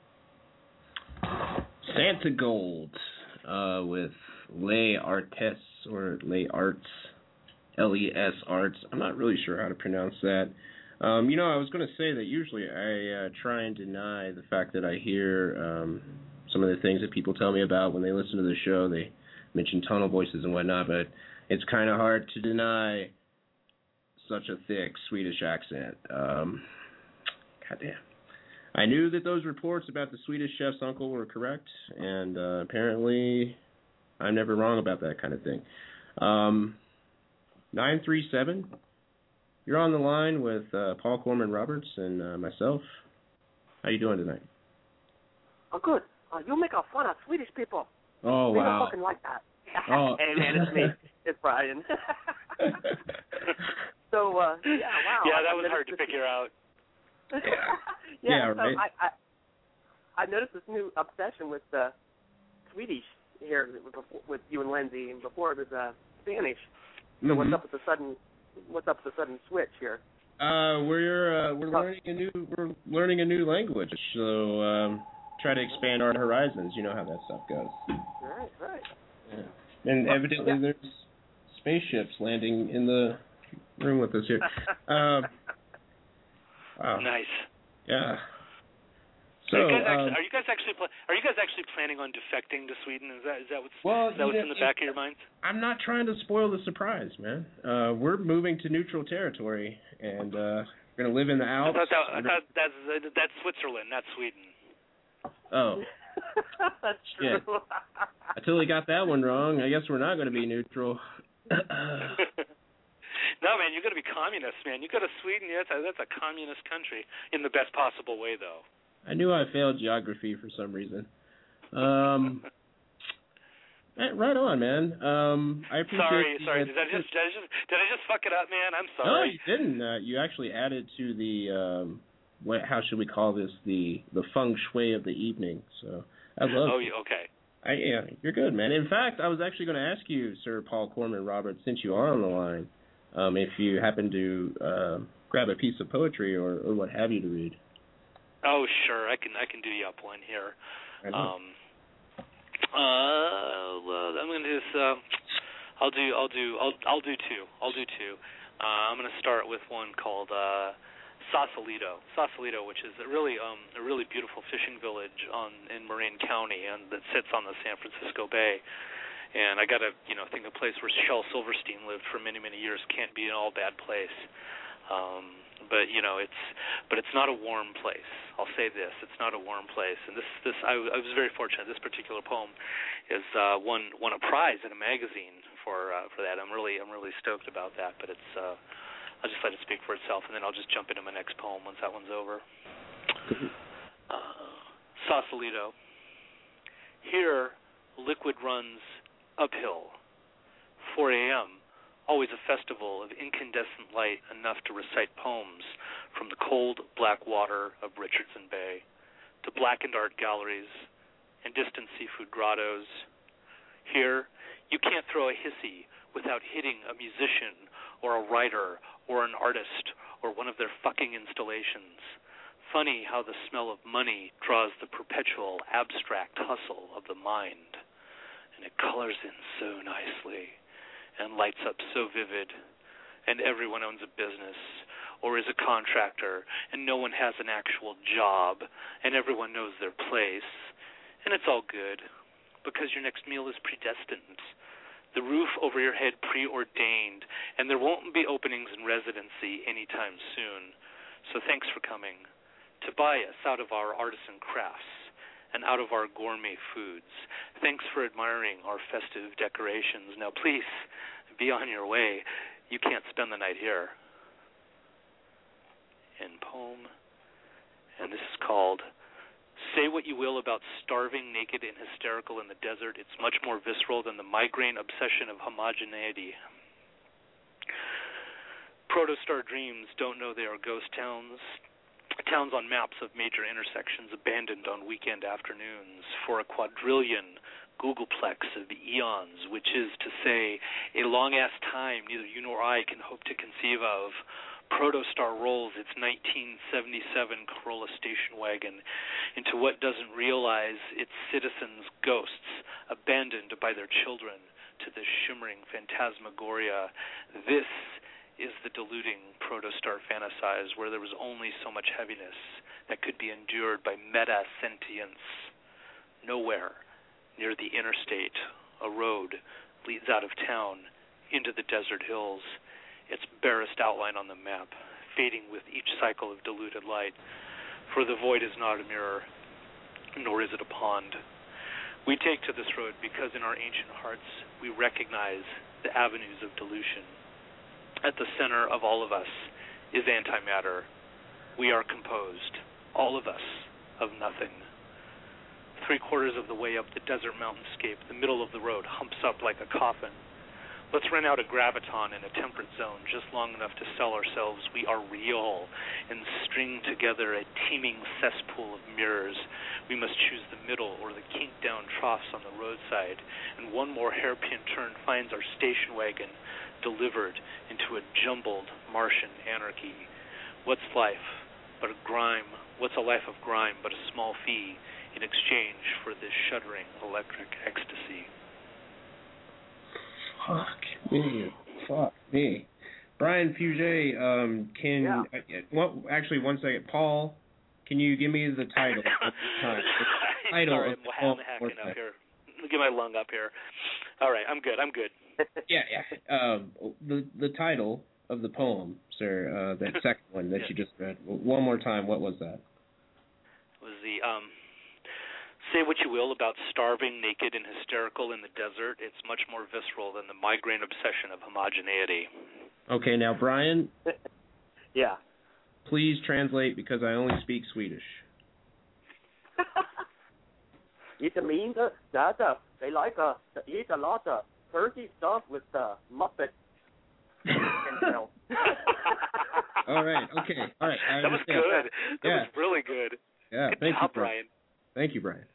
Santa Gold uh, with Les Artes, or Les Arts, L E S Arts. I'm not really sure how to pronounce that. Um, you know, I was going to say that usually I uh, try and deny the fact that I hear um, some of the things that people tell me about when they listen to the show. They mention tunnel voices and whatnot, but it's kind of hard to deny such a thick Swedish accent. Um, goddamn. I knew that those reports about the Swedish chef's uncle were correct, and uh, apparently I'm never wrong about that kind of thing. Um, nine three seven, you're on the line with uh, Paul Corman Roberts and uh, myself. How you doing tonight? Oh, good. Uh, you make a fun of Swedish people. Oh, they wow. don't fucking like that. Oh. Hey, man, it's me. It's Brian. so, uh, yeah, wow. Yeah, that I was hard to this, figure out. yeah, yeah, so right. I, I, I noticed this new obsession with uh, Swedish here with, with you and Lindsay, and before it was uh, Spanish. So Mm-hmm. what's up with the sudden? What's up with the sudden switch here? Uh, we're uh, we're learning a new we're learning a new language, so um, try to expand our horizons. You know how that stuff goes. Right, right. Yeah. And evidently yeah. there's spaceships landing in the room with us here. Um, wow. Nice. Yeah. So, are you guys um, actually, are you guys actually pl- are you guys actually planning on defecting to Sweden? Is that is that what's, well, is that what's know, in the back of your minds? I'm not trying to spoil the surprise, man. Uh, we're moving to neutral territory, and uh, we're gonna live in the I Alps. thought, that, I thought that's that's Switzerland, not Sweden. Oh. That's true. Yeah. I totally got that one wrong. I guess we're not going to be neutral. No, man, you're going to be communist, man. You go to Sweden, that's a, that's a communist country in the best possible way, though. I knew I failed geography for some reason. Um, right on, man. Um, I appreciate. Sorry, the, sorry. uh, Did I just did I just did I just fuck it up, man? I'm No, sorry. you didn't. Uh, you actually added to the um, what? How should we call this? The the feng shui of the evening. So I love. Oh, you okay? I yeah, you're good, man. In fact, I was actually going to ask you, Sir Paul Corman Roberts, since you are on the line, um, if you happen to uh, grab a piece of poetry or, or what have you to read. Oh, sure. I can I can do you up one here. I know. Um, uh, well, I'm gonna just uh, I'll do I'll do I'll I'll do two. I'll do two. Uh, I'm gonna start with one called uh, Sausalito. Sausalito, which is a really um a really beautiful fishing village on in Marin County, and that sits on the San Francisco Bay. And I gotta you know think a place where Shel Silverstein lived for many many years can't be an all bad place. Um, But you know, it's but it's not a warm place. I'll say this: it's not a warm place. And this this I, I was very fortunate. This particular poem is uh, won won a prize in a magazine for uh, for that. I'm really I'm really stoked about that. But it's uh, I'll just let it speak for itself, and then I'll just jump into my next poem once that one's over. Uh, Sausalito. Here, liquid runs uphill. four a.m. Always a festival of incandescent light enough to recite poems from the cold, black water of Richardson Bay to blackened art galleries and distant seafood grottos. Here, you can't throw a hissy without hitting a musician or a writer or an artist or one of their fucking installations. Funny how the smell of money draws the perpetual abstract hustle of the mind, and it colors in so nicely and lights up so vivid, and everyone owns a business or is a contractor, and no one has an actual job, and everyone knows their place, and it's all good, because your next meal is predestined, the roof over your head preordained, and there won't be openings in residency anytime soon. So thanks for coming to buy us out of our artisan crafts and out of our gourmet foods. Thanks for admiring our festive decorations. Now please, be on your way. You can't spend the night here. End poem. And this is called Say What You Will About Starving, Naked, and Hysterical in the Desert. It's much more visceral than the migraine obsession of homogeneity. Protostar dreams don't know they are ghost towns. Towns on maps of major intersections abandoned on weekend afternoons for a quadrillion Googleplex of eons, which is to say, a long-ass time neither you nor I can hope to conceive of. Protostar rolls its nineteen seventy-seven Corolla station wagon into what doesn't realize its citizens' ghosts, abandoned by their children to this shimmering phantasmagoria. This is the deluding protostar fantasize where there was only so much heaviness that could be endured by meta-sentience. Nowhere near the interstate, a road leads out of town into the desert hills, its barest outline on the map, fading with each cycle of diluted light, for the void is not a mirror, nor is it a pond. We take to this road because in our ancient hearts we recognize the avenues of dilution. At the center of all of us is antimatter. We are composed, all of us, of nothing. Three quarters of the way up the desert mountainscape, the middle of the road humps up like a coffin. Let's rent out a graviton in a temperate zone just long enough to sell ourselves we are real and string together a teeming cesspool of mirrors. We must choose the middle or the kinked-down troughs on the roadside, and one more hairpin turn finds our station wagon delivered into a jumbled Martian anarchy. What's life but a grime? What's a life of grime but a small fee in exchange for this shuddering electric ecstasy? Fuck me. Fuck me. Brian Fuget, um, can... Yeah. Uh, well, actually, one second. Paul, can you give me the title? the title Sorry, of the I'm hacking up here. Let me get my lung up here. All right, I'm good, I'm good. Yeah, yeah. Um, the the title of the poem, sir, uh, that second one that yeah. you just read. One more time, what was that? It was the, um, say what you will about starving, naked, and hysterical in the desert. It's much more visceral than the migraine obsession of homogeneity. Okay, now, Brian. Yeah. Please translate because I only speak Swedish. It means that uh, they like uh, to eat a lot of turkey stuff with uh, Muppet. All right, okay, all right. I that was understand. good. That yeah. was really good. Yeah, good thank job, you, Brian. Brian. Thank you, Brian.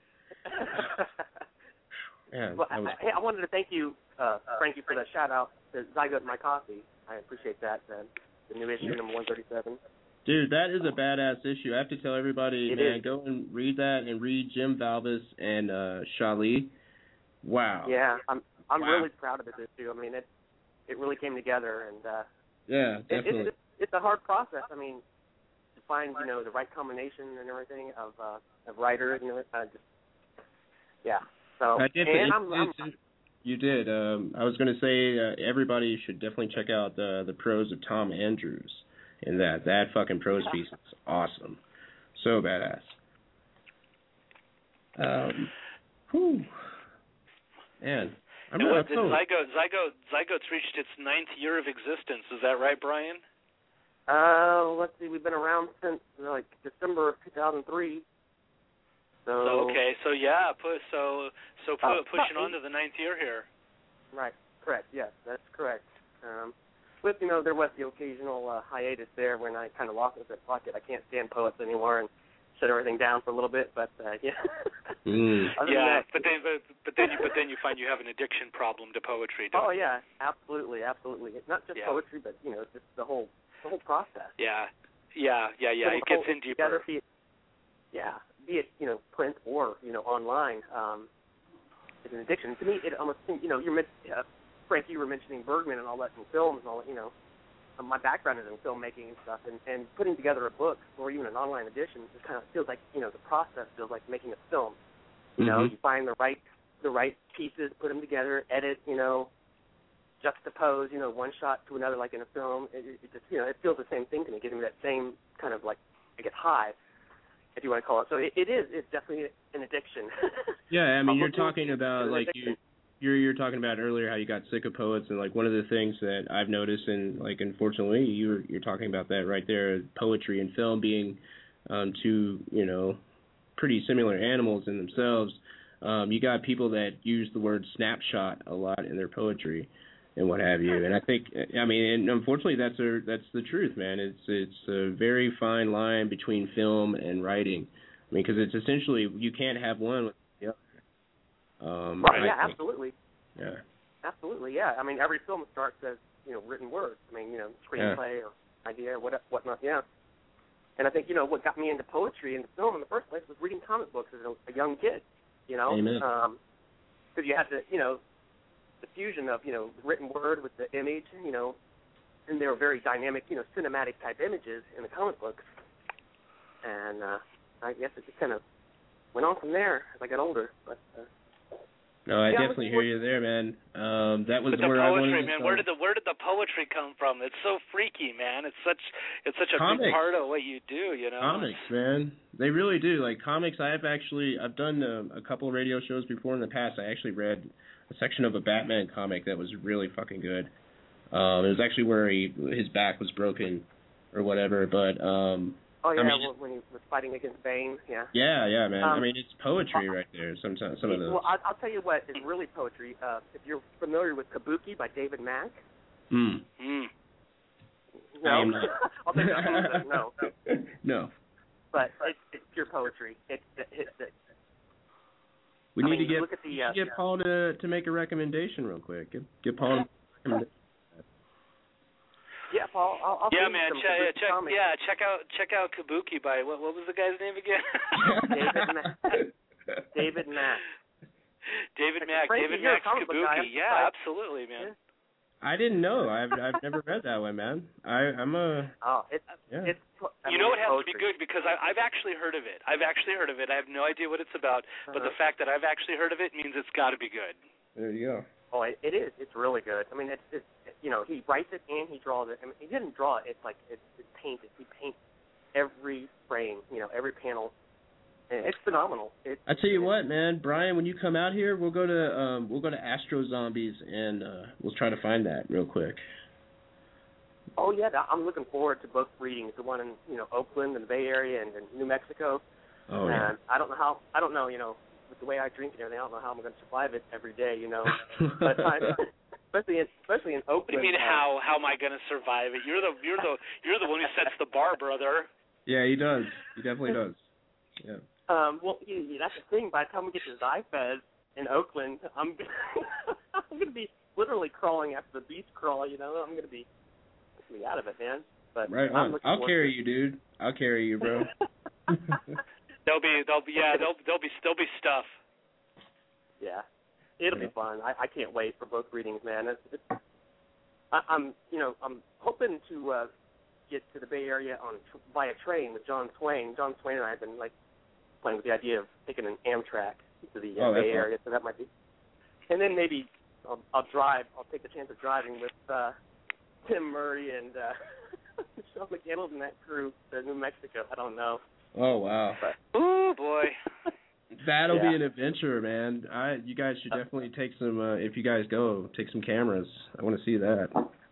Yeah, well, that was... I, hey, I wanted to thank you, uh, Frankie, for the shout out to Zygote My Coffee. I appreciate that, man. The new issue, number one thirty-seven. Dude, that is a badass issue. I have to tell everybody, It man, is. go and read that and read Jim Valvis and uh, Shali. Wow. Yeah, I'm I'm Wow. really proud of this issue. I mean, it it really came together, and uh, Yeah, it, definitely. it, it's it's a hard process. I mean, to find you know the right combination and everything of uh, of writers and uh, just yeah. So I did. and you, I'm, I'm did you did. Um, I was going to say uh, everybody should definitely check out the the prose of Tom Andrews. in that. That fucking prose piece is awesome. So badass. Um, whew. Man, I'm and not what, so... Zygote, Zygote, Zygote's reached its ninth year of existence. Is that right, Brian? Uh, let's see. We've been around since like December of two thousand three. So, so okay, so yeah, pu- so so pu- uh, pushing on to the ninth year here. Right. Correct. Yes, that's correct. Um, with you know, there was the occasional uh, hiatus there when I kind of lost it. Said, "Fuck it, I can't stand poets anymore," and shut everything down for a little bit. But uh, yeah. Mm. Yeah, that, but then but, but then you but then you find you have an addiction problem to poetry. Don't oh you? yeah, absolutely, absolutely. It's not just Yeah. poetry, but you know, just the whole the whole process. Yeah, yeah, yeah, yeah. It gets in deeper. Together, be it, yeah, be it you know print or you know online. Um, it's an addiction to me. It almost you know you're uh, Frank, you were mentioning Bergman and all that in films and all that. You know, um, my background is in filmmaking and stuff, and, and putting together a book or even an online edition just kind of feels like you know the process feels like making a film. You know, Mm-hmm. you find the right the right pieces, put them together, edit, you know, juxtapose, you know, one shot to another like in a film. It, it, it just, you know, it feels the same thing to me, giving me that same kind of like, I guess, high, if you want to call it. So it, it is, it's definitely an addiction. Yeah, I mean, you're Almost talking about, an like, addiction. you, you're you're talking about earlier how you got sick of poets, and, like, one of the things that I've noticed, and, like, unfortunately, you're, you're talking about that right there, poetry and film being um, two, you know, pretty similar animals in themselves. Um, you got people that use the word snapshot a lot in their poetry and what have you. And I think, I mean, and unfortunately, that's a, that's the truth, man. It's it's a very fine line between film and writing. I mean, because it's essentially, you can't have one without the other. Um, Right, I yeah, think. absolutely. Yeah. Absolutely, yeah. I mean, every film starts as, you know, written words. I mean, you know, screenplay yeah. or idea or what, whatnot, yeah. And I think, you know, what got me into poetry and film in the first place was reading comic books as a, a young kid. You know, Amen. Um, because you have to, you know, the fusion of, you know, written word with the image, you know, and they were very dynamic, you know, cinematic type images in the comic books. And uh, I guess it just kind of went on from there as I got older. But uh, no, I yeah, definitely hear you there, man. Um, that was but the where I poetry, wanted to man, start. where did the where did the poetry come from? It's so freaky, man. It's such it's such a Comics. big part of what you do, you know. Comics, man. They really do. Like comics, I've actually I've done a, a couple of radio shows before in the past. I actually read a section of a Batman comic that was really fucking good. Um, it was actually where he his back was broken or whatever, but um oh yeah, I mean, well, when he was fighting against Bane, yeah. Yeah, yeah, man. Um, I mean, it's poetry right there. Sometimes some of those. Well, I'll, I'll tell you what is really poetry. Uh, if you're familiar with Kabuki by David Mack. Hmm. Mm. No, I am not. I'll take that. No, no. but it's, it's pure poetry. It's it, it, it, We I need mean, to get look at the, uh, get Paul to to make a recommendation real quick. Get, get Paul. To make a recommendation. Yeah, Paul. I'll, I'll Yeah, send you man. some Check, Kabuki check, comics. yeah, check out check out Kabuki by what what was the guy's name again? David Mack. David Mack. David Mack. Frankie, David you're a Mack's comic book guy, Kabuki. Yeah, right? absolutely, man. I didn't know. I've I've never read that one, man. I I'm a Oh, it's yeah. it's. I You mean, know it it's has to be poetry. good because I, I've actually heard of it. I've actually heard of it. I have no idea what it's about, but Uh-huh. the fact that I've actually heard of it means it's got to be good. There you go. Oh, it, it is. It's really good. I mean, it's, it's you know he writes it and he draws it. I mean, he didn't draw it. It's like it's, it's painted. He paints every frame. You know, every panel. And it's phenomenal. It, I tell you what, man, Brian, when you come out here, we'll go to um we'll go to Astro Zombies and uh we'll try to find that real quick. Oh yeah, I'm looking forward to both readings. The one in you know Oakland and the Bay Area and, and New Mexico. Oh yeah. And I don't know how. I don't know. You know, with the way I drink and everything, I don't know how I'm going to survive it every day. You know, but I, especially in especially in Oakland. What do you mean uh, how how am I going to survive it? You're the you're the you're the one who sets the bar, brother. Yeah, he does. He definitely does. Yeah. Um, well, you, you, that's the thing. By the time we get to Zyfez in Oakland, I'm I'm going to be literally crawling after the beast crawl. You know, I'm going to be be out of it, man. But Right I'm on. looking I'll forward carry to you, dude. I'll carry you, bro. There'll be there'll be yeah there'll there'll be there'll be stuff. Yeah, it'll be fun. I, I can't wait for both readings, man. It's, it's, I, I'm, you know, I'm hoping to uh, get to the Bay Area on via train with John Swain. John Swain and I have been like playing with the idea of taking an Amtrak to the uh, Oh, that's Bay awesome. Area, so that might be. And then maybe I'll, I'll drive. I'll take the chance of driving with uh, Tim Murray and uh, Sean McDaniels and that crew to New Mexico. I don't know. Oh wow. Oh boy. That'll Yeah. be an adventure, man. I you guys should definitely take some uh, if you guys go, take some cameras. I want to see that.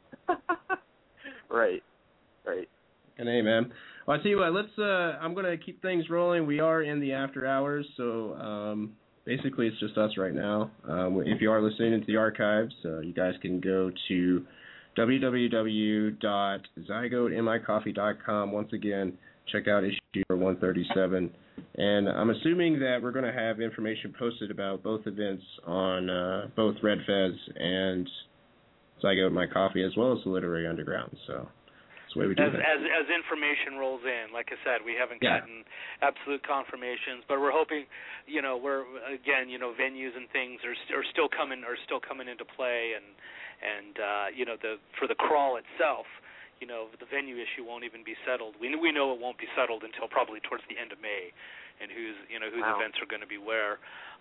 Right. Right. And hey, man. Well, I tell you what. Let's. Uh, I'm gonna keep things rolling. We are in the after hours, so um, basically it's just us right now. Um, if you are listening into the archives, uh, you guys can go to w w w dot zygote m i coffee dot com. Once again, check out issue one thirty-seven. And I'm assuming that we're going to have information posted about both events on uh, both Red Fez and Zygote My Coffee, as well as the Literary Underground. So that's the way we do as, that. as as information rolls in, like I said, we haven't Yeah. gotten absolute confirmations, but we're hoping, you know, we're again, you know, venues and things are st- are still coming are still coming into play, and and uh, you know, the for the crawl itself, you know, the venue issue won't even be settled. We we know it won't be settled until probably towards the end of May, and who's you know whose Wow. events are going to be where.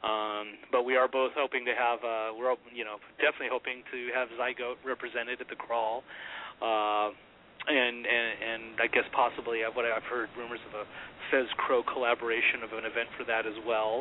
Um, but we are both hoping to have uh, we're you know definitely hoping to have Zygote represented at the crawl, uh, and, and and I guess possibly uh, what I've heard rumors of a Fez Crow collaboration of an event for that as well.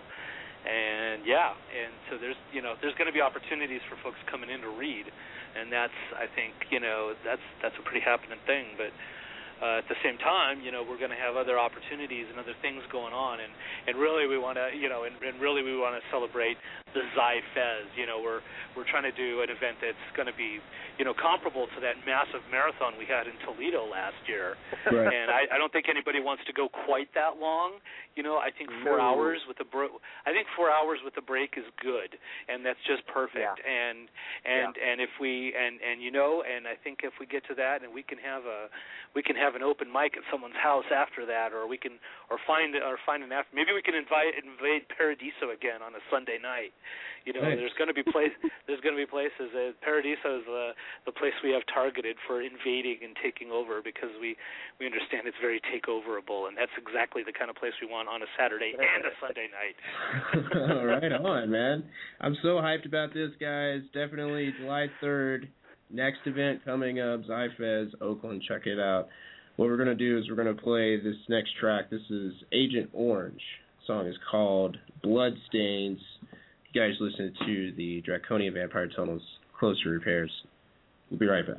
And yeah, and so there's you know there's going to be opportunities for folks coming in to read, and that's I think you know that's that's a pretty happening thing. But uh, at the same time, you know we're going to have other opportunities and other things going on, and, and really we want to you know and, and really we want to celebrate the Zy Fez. You know we're we're trying to do an event that's going to be you know comparable to that massive marathon we had in Toledo last year. Right. And I, I don't think anybody wants to go quite that long. You know, I think four No. hours with a bro- I think four hours with a break is good, and that's just perfect. Yeah. And and Yeah. and if we and and you know, and I think if we get to that, and we can have a we can have an open mic at someone's house after that, or we can or find or find an after. Maybe we can invite invade Paradiso again on a Sunday night. You know, Nice. there's going to be place there's going to be places. Uh, Paradiso is the the place we have targeted for invading and taking over, because we we understand it's very takeoverable, and that's exactly the kind of place we want on a Saturday and a Sunday night. Right on, man. I'm so hyped about this, guys. Definitely July third, next event coming up, Zy-Fez, Oakland. Check it out. What we're going to do is we're going to play this next track. This is Agent Orange. The song is called Bloodstains. You guys listen to the Draconian Vampire Tunnel's Closer Repairs. We'll be right back.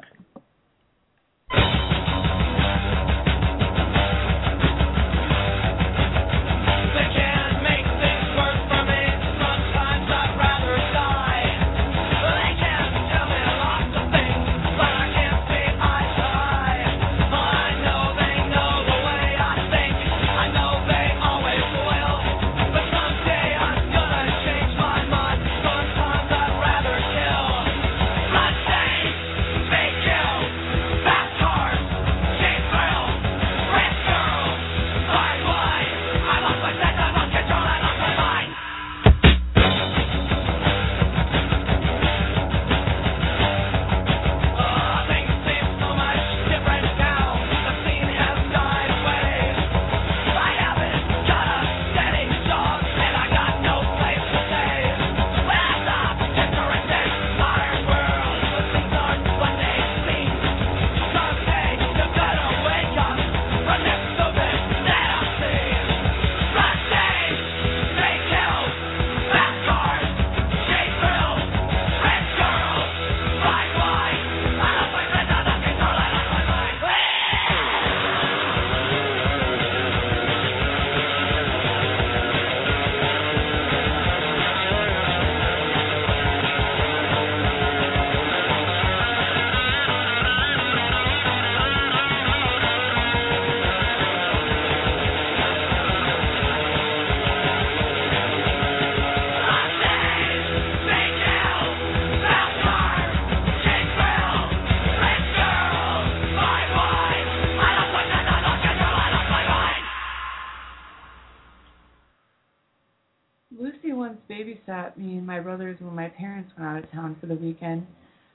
Lucy once babysat me and my brothers when my parents went out of town for the weekend.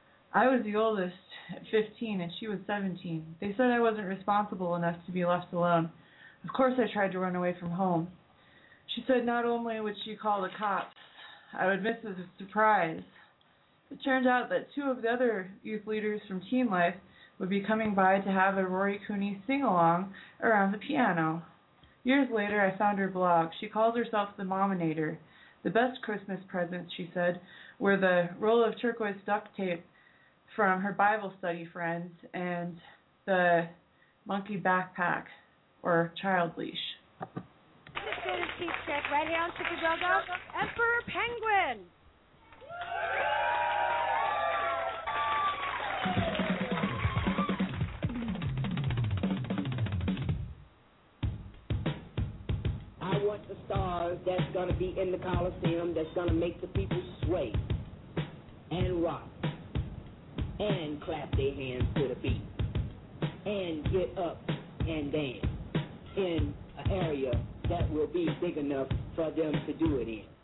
I was the oldest at fifteen and she was seventeen. They said I wasn't responsible enough to be left alone. Of course I tried to run away from home. She said not only would she call the cops, I would miss the surprise. It turned out that two of the other youth leaders from Teen Life would be coming by to have a Rory Cooney sing-along around the piano. Years later, I found her blog. She calls herself the Mominator. The best Christmas presents, she said, were the roll of turquoise duct tape from her Bible study friends and the monkey backpack or child leash. Let's go to Chief Check right here on Chicago. Emperor Penguin. I want the stars that's going to be in the Coliseum, that's going to make the people sway and rock and clap their hands to the beat and get up and dance in an area that will be big enough for them to do it in.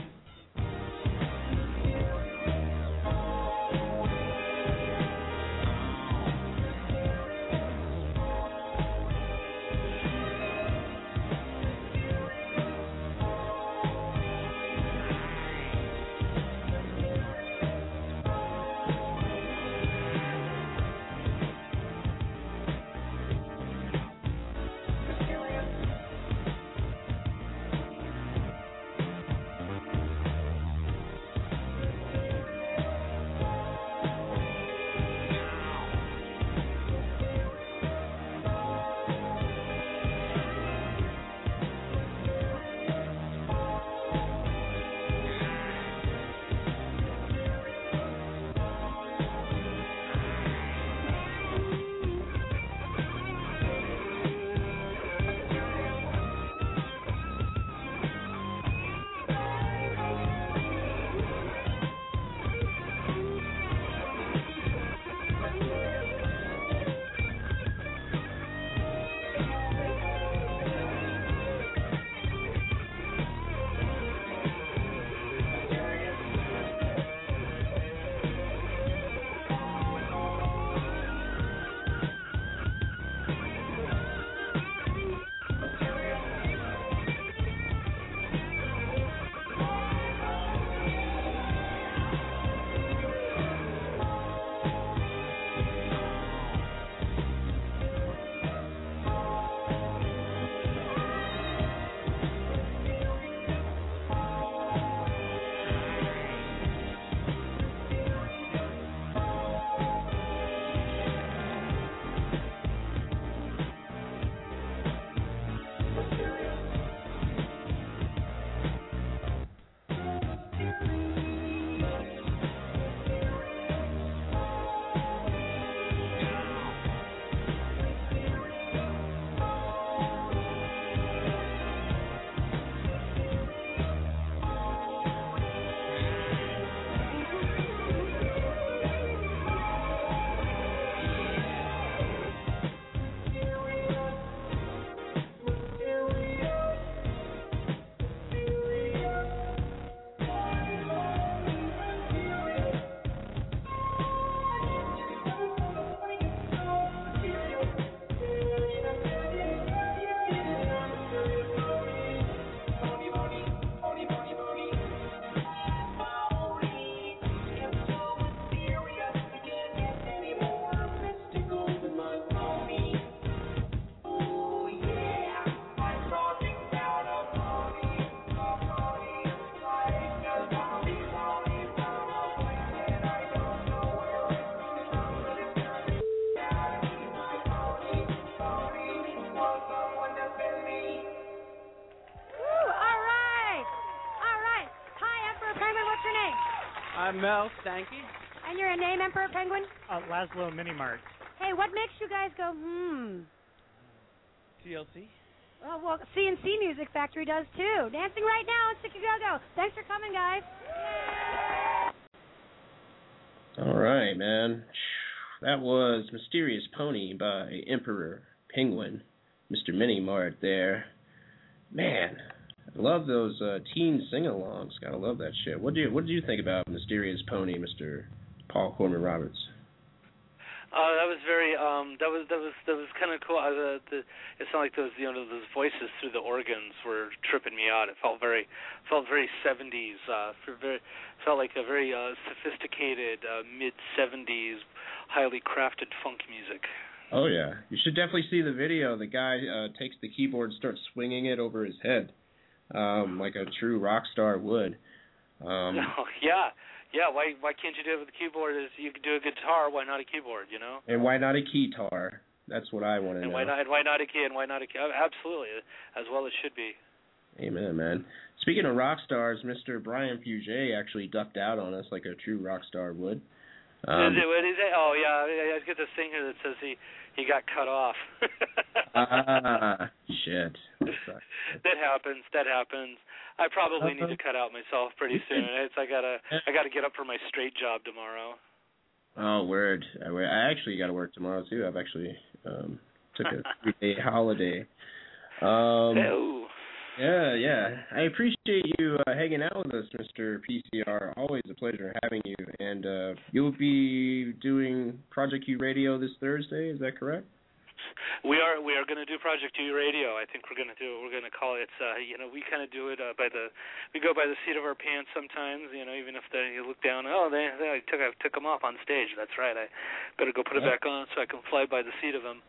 I'm Mel Stanky. And your name, Emperor Penguin? Uh, Laszlo Minimart. Hey, what makes you guys go, hmm? T L C. Oh, well, C N C Music Factory does too. Dancing right now in Chicago. Thanks for coming, guys. All right, man. That was Mysterious Pony by Emperor Penguin. Mister Minimart there. Man, I love those uh, teen sing-alongs. Gotta love that shit. What do you What did you think about Mysterious Pony, Mister Paul Coleman Roberts? Uh, that was very. Um, that was that was that was kind of cool. Uh, the, the, it sounded like those you know those voices through the organs were tripping me out. It felt very felt very seventies. Uh, for very felt like a very uh, sophisticated uh, mid seventies, highly crafted funk music. Oh yeah, you should definitely see the video. The guy uh, takes the keyboard, and starts swinging it over his head, um, like a true rock star would. Um, oh, yeah. Yeah, why why can't you do it with the keyboard? Is you can do a guitar, why not a keyboard? You know. And why not a keytar? That's what I want to know. And why not? And why not a key? And why not a key? Absolutely, as well as should be. Amen, man. Speaking of rock stars, Mister Brian Puget actually ducked out on us like a true rock star would. Um, is it, what is it? Oh yeah, I get this thing here that says he he got cut off. Ah, shit. That happens. That happens. I probably need to cut out myself pretty soon. It's I gotta I gotta get up for my straight job tomorrow. Oh, word. I actually got to work tomorrow too. I've actually um, took a three-day holiday. Um, oh. Yeah, yeah. I appreciate you uh, hanging out with us, Mister P C R. Always a pleasure having you. And uh, you'll be doing Project U Radio this Thursday. Is that correct? We are we are going to do Project U Radio. I think we're going to do we're going to call it. Uh, you know, we kind of do it uh, by the we go by the seat of our pants sometimes. You know, even if they you look down, oh, they, they I took I took them off on stage. That's right. I better go put it back on so I can fly by the seat of them.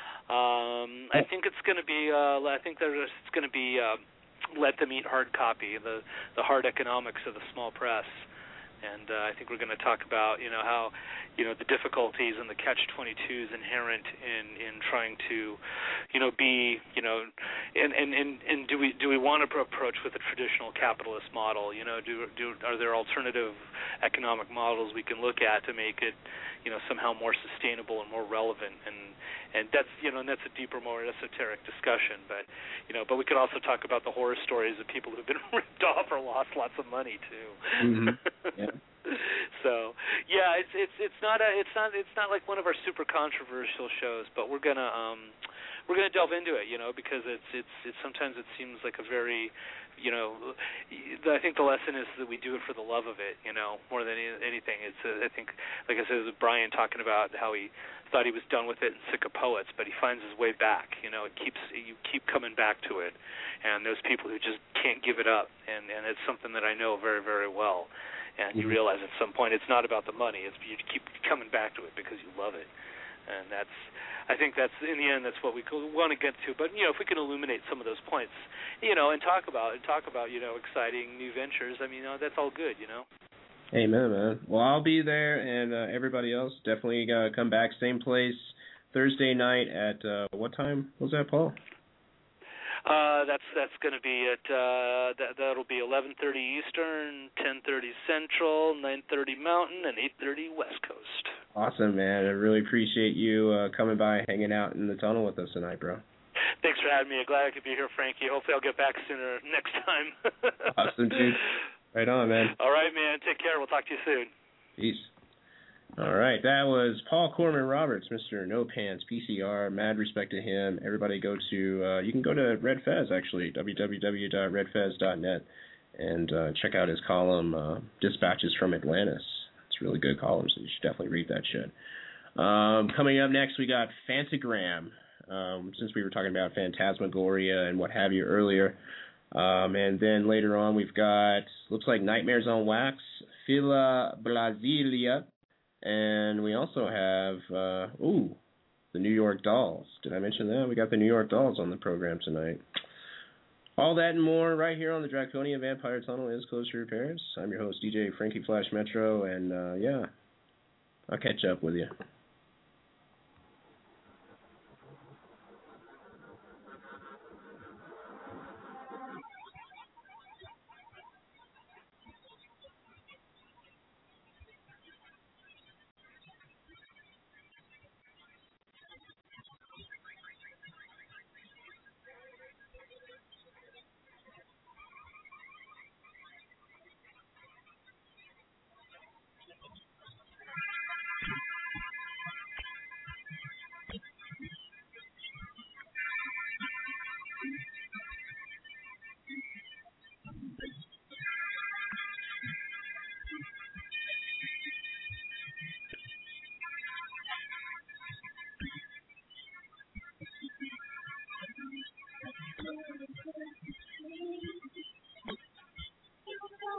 Um, I think it's going to be. Uh, I think there's it's going to be. Uh, Let them eat hard copy. The the hard economics of the small press. And uh, I think we're going to talk about, you know, how, you know, the difficulties and the catch twenty-twos inherent in, in trying to, you know, be, you know, and, and, and, and do we do we want to approach with a traditional capitalist model? You know, do do are there alternative economic models we can look at to make it, you know, somehow more sustainable and more relevant? And and that's, you know, and that's a deeper, more esoteric discussion. But, you know, but we could also talk about the horror stories of people who've been ripped off or lost lots of money too. Mm-hmm. Yeah. So yeah, it's it's it's not a it's not it's not like one of our super controversial shows, but we're gonna um we're gonna delve into it, you know, because it's it's it's sometimes it seems like a very, you know, I think the lesson is that we do it for the love of it, you know, more than anything. It's uh, I think, like I said, it was Brian talking about how he thought he was done with it and sick of poets, but he finds his way back. You know, it keeps you keep coming back to it, and those people who just can't give it up, and and it's something that I know very very well. And you realize at some point it's not about the money; it's you keep coming back to it because you love it, and that's. I think that's in the end that's what we want to get to. But you know, if we can illuminate some of those points, you know, and talk about and talk about you know exciting new ventures, I mean, you know, that's all good, you know. Amen, man. Well, I'll be there, and uh, everybody else definitely uh, come back. Same place Thursday night at uh, what time was that, Paul? Uh, that's that's going to be at uh, that that'll be eleven thirty Eastern, ten thirty Central, nine thirty Mountain, and eight thirty West Coast. Awesome, man. I really appreciate you uh, coming by, hanging out in the tunnel with us tonight, bro. Thanks for having me. I'm glad I could be here, Frankie. Hopefully, I'll get back sooner next time. Awesome, dude. Right on, man. All right, man. Take care. We'll talk to you soon. Peace. All right, that was Paul Corman Roberts, Mister No Pants, P C R. Mad respect to him. Everybody go to, uh, you can go to Red Fez, actually, w w w dot red fez dot net, and uh, check out his column, uh, Dispatches from Atlantis. It's a really good column, so you should definitely read that shit. Um, coming up next, we got Phantogram, um, since we were talking about Phantasmagoria and what have you earlier. Um, and then later on, we've got, looks like Nightmares on Wax, Fila Brasilia. And we also have, uh, ooh, the New York Dolls. Did I mention that? We got the New York Dolls on the program tonight. All that and more right here on the Draconia Vampire Tunnel is closed to repairs. I'm your host, D J Frankie Flash Metro, and, uh, yeah, I'll catch up with you.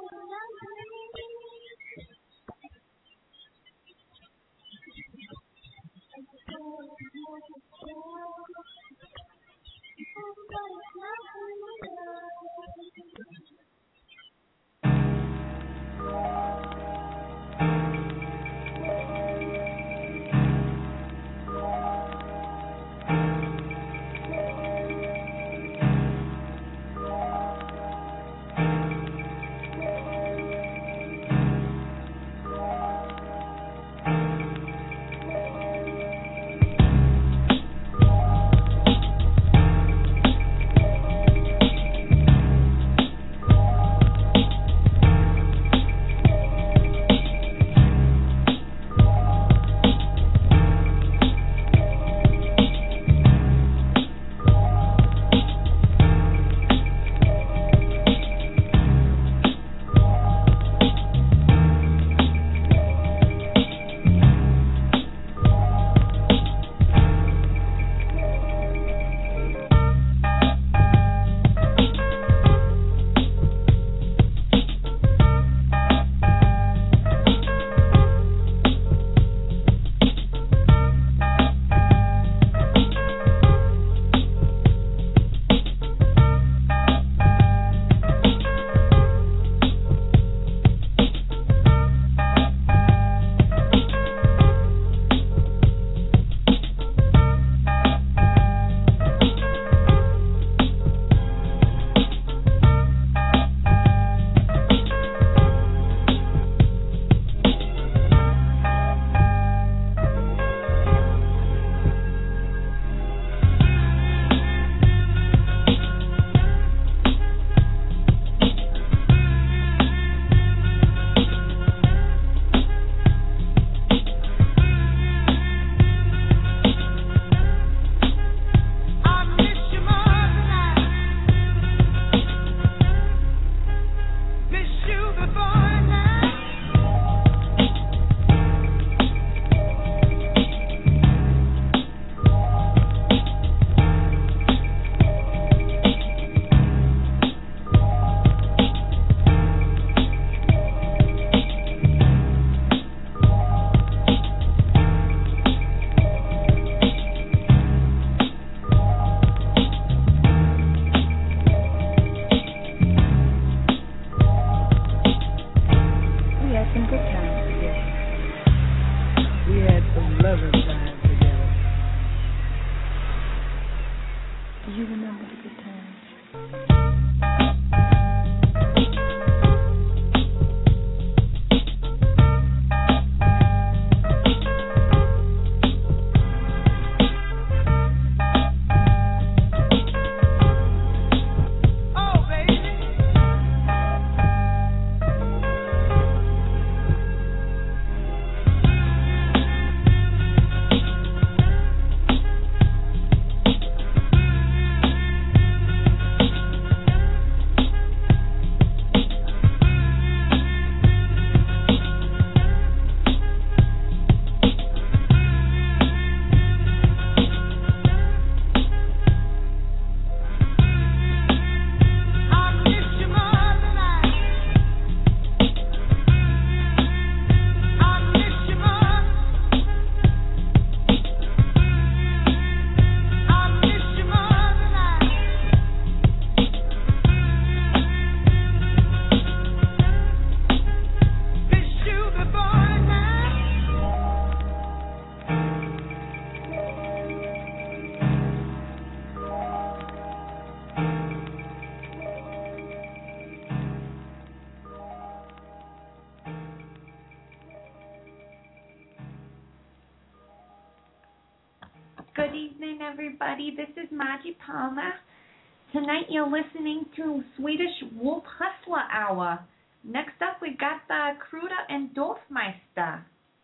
Good evening, everybody. This is Margie Palmer. Tonight you're listening to Swedish Wolf Hustler Hour. Next up, we got the Kruder and Dorfmeister.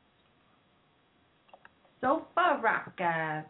Sofa Rockers.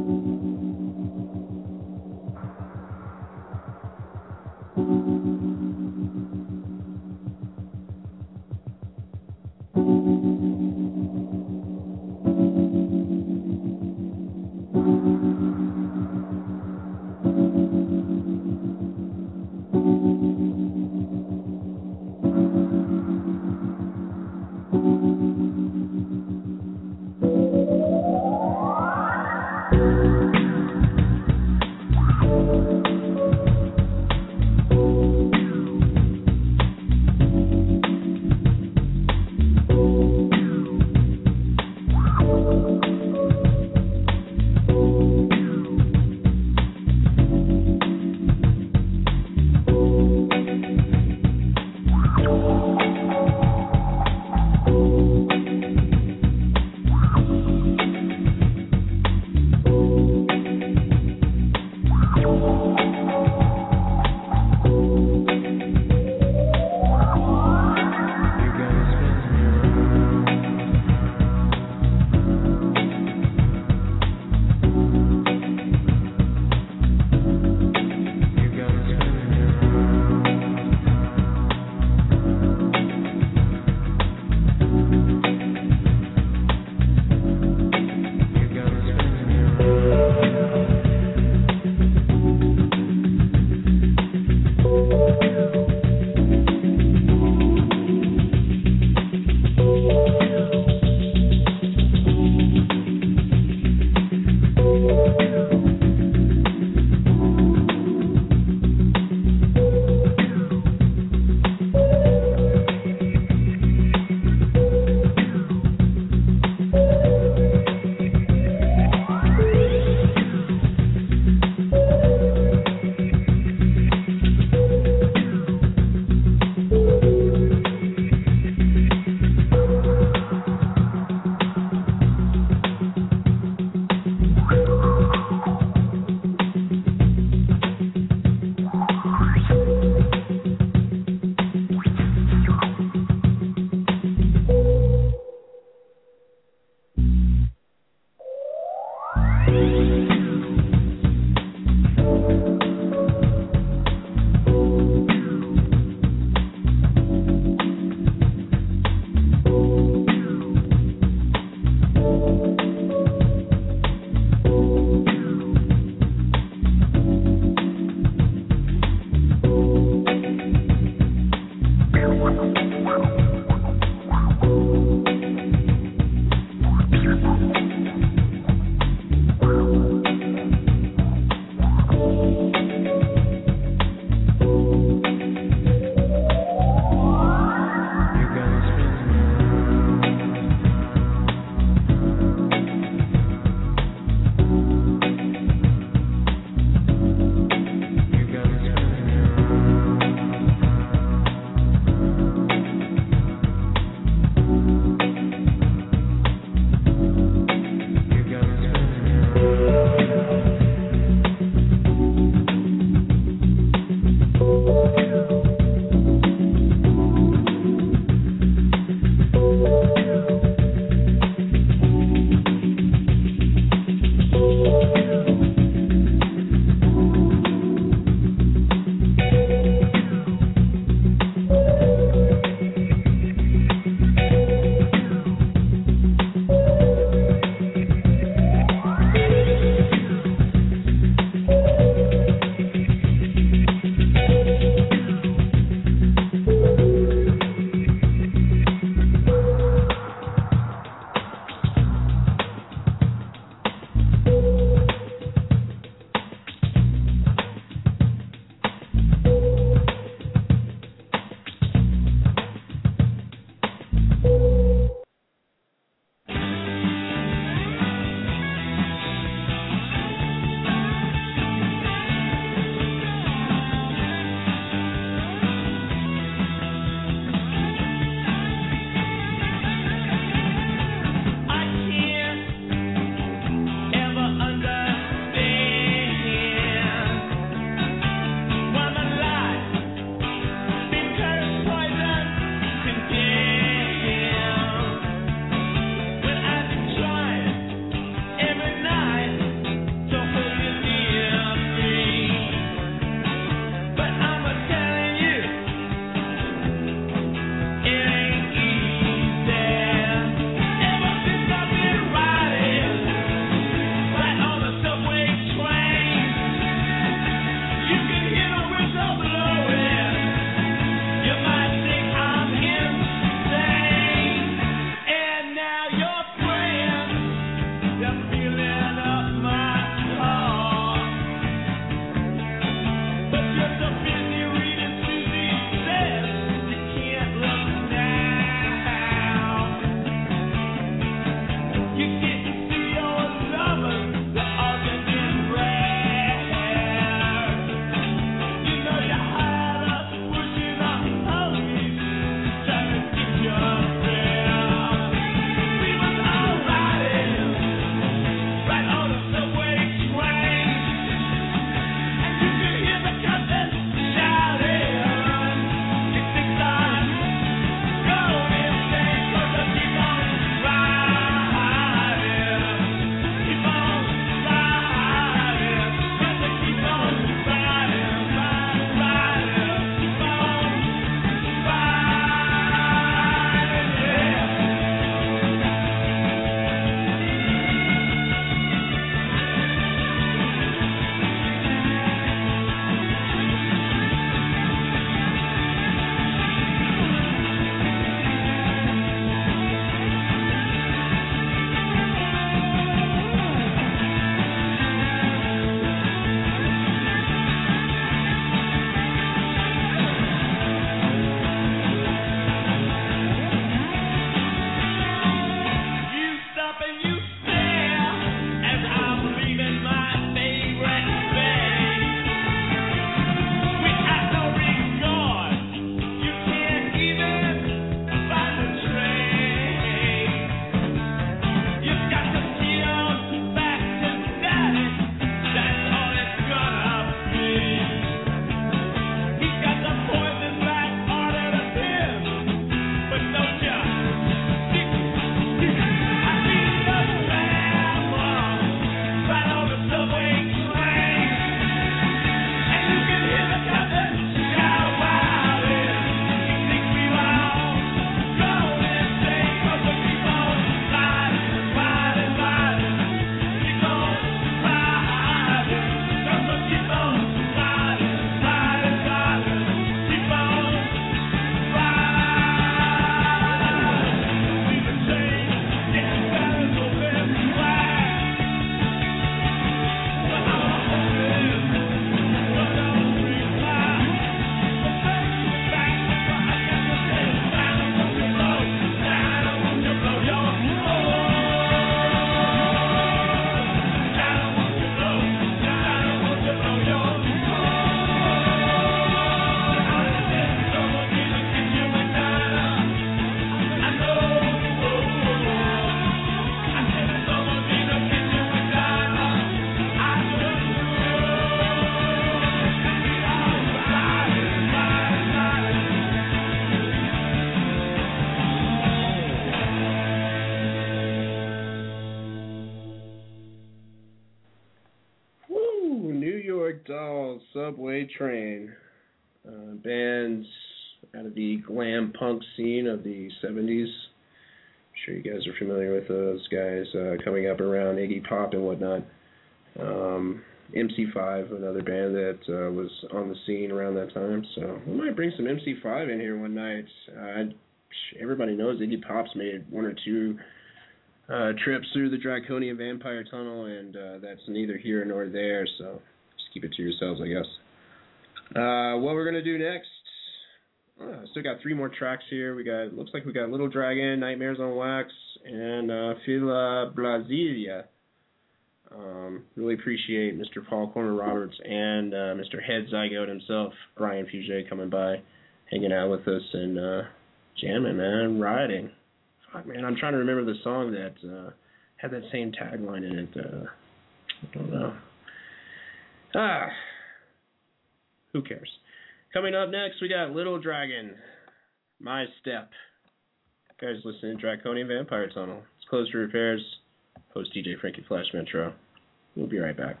Doll Subway Train. Uh, bands out of the glam punk scene of the seventies. I'm sure you guys are familiar with those guys uh, coming up around Iggy Pop and whatnot. Um, M C five, another band that uh, was on the scene around that time. So we might bring some M C five in here one night. Uh, everybody knows Iggy Pop's made one or two uh, trips through the Draconian Vampire Tunnel, and uh, that's neither here nor there. So just keep it to yourselves, I guess. Uh, what we're gonna do next? Uh, still got three more tracks here. We got looks like we got Little Dragon, Nightmares on Wax, and uh, Fila Brasilia. Um, really appreciate Mister Paul Corner Roberts and uh, Mister Head Zygote himself, Brian Fuget, coming by, hanging out with us and uh, jamming, man, riding. Fuck, man, I'm trying to remember the song that uh, had that same tagline in it. Uh, I don't know. Ah. Who cares? Coming up next, we got Little Dragon, My Step. You guys listening to Draconian Vampire Tunnel. It's closed for repairs. Host D J Frankie Flash Metro. We'll be right back.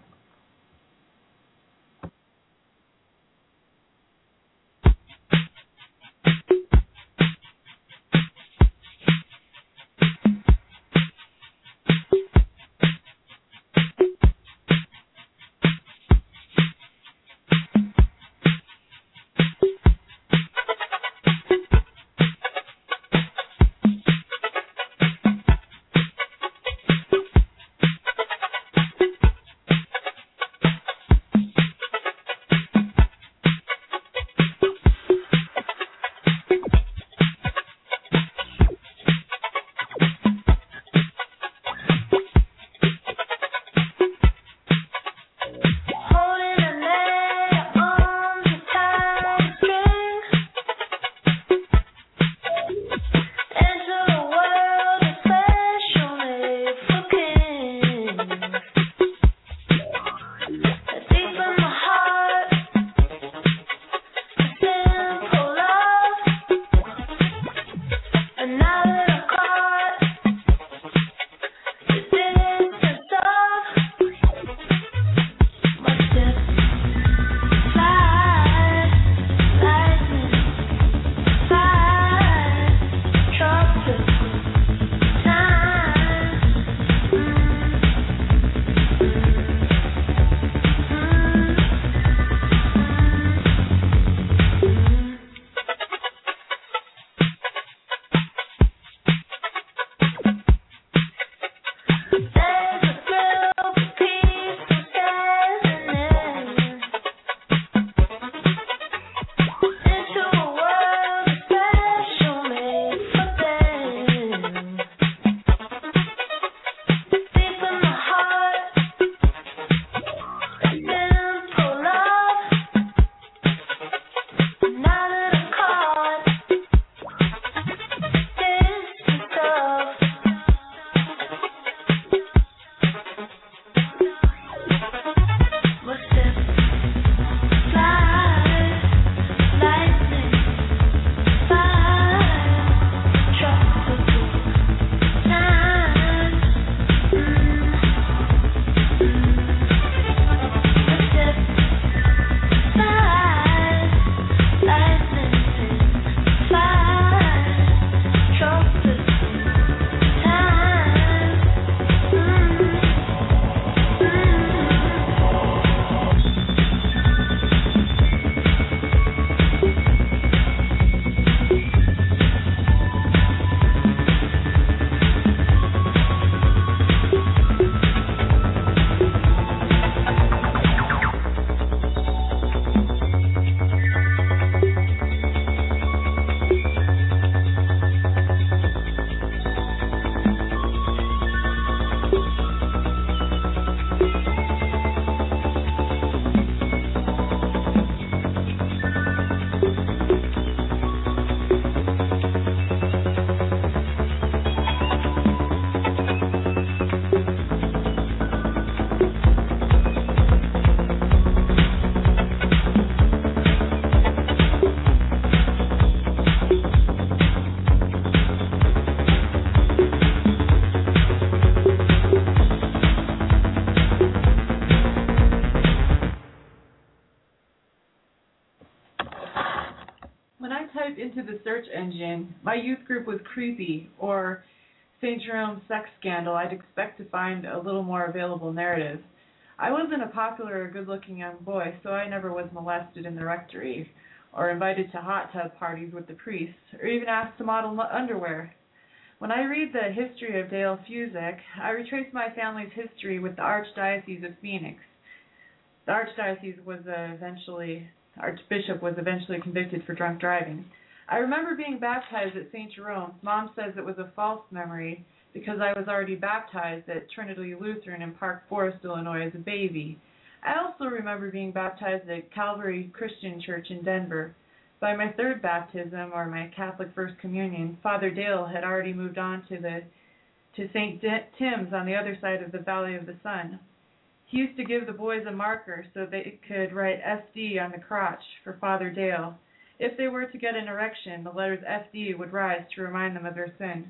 type into the search engine, my youth group was creepy, or Saint Jerome's sex scandal, I'd expect to find a little more available narrative. I wasn't a popular or good-looking young boy, so I never was molested in the rectory, or invited to hot tub parties with the priests, or even asked to model underwear. When I read the history of Dale Fusick, I retrace my family's history with the Archdiocese of Phoenix. The Archdiocese was uh, eventually, Archbishop was eventually convicted for drunk driving. I remember being baptized at Saint Jerome. Mom says it was a false memory because I was already baptized at Trinity Lutheran in Park Forest, Illinois as a baby. I also remember being baptized at Calvary Christian Church in Denver. By my third baptism, or my Catholic First Communion, Father Dale had already moved on to the to Saint Tim's on the other side of the Valley of the Sun. He used to give the boys a marker so they could write S D on the crotch for Father Dale. If they were to get an erection, the letters F D would rise to remind them of their sin.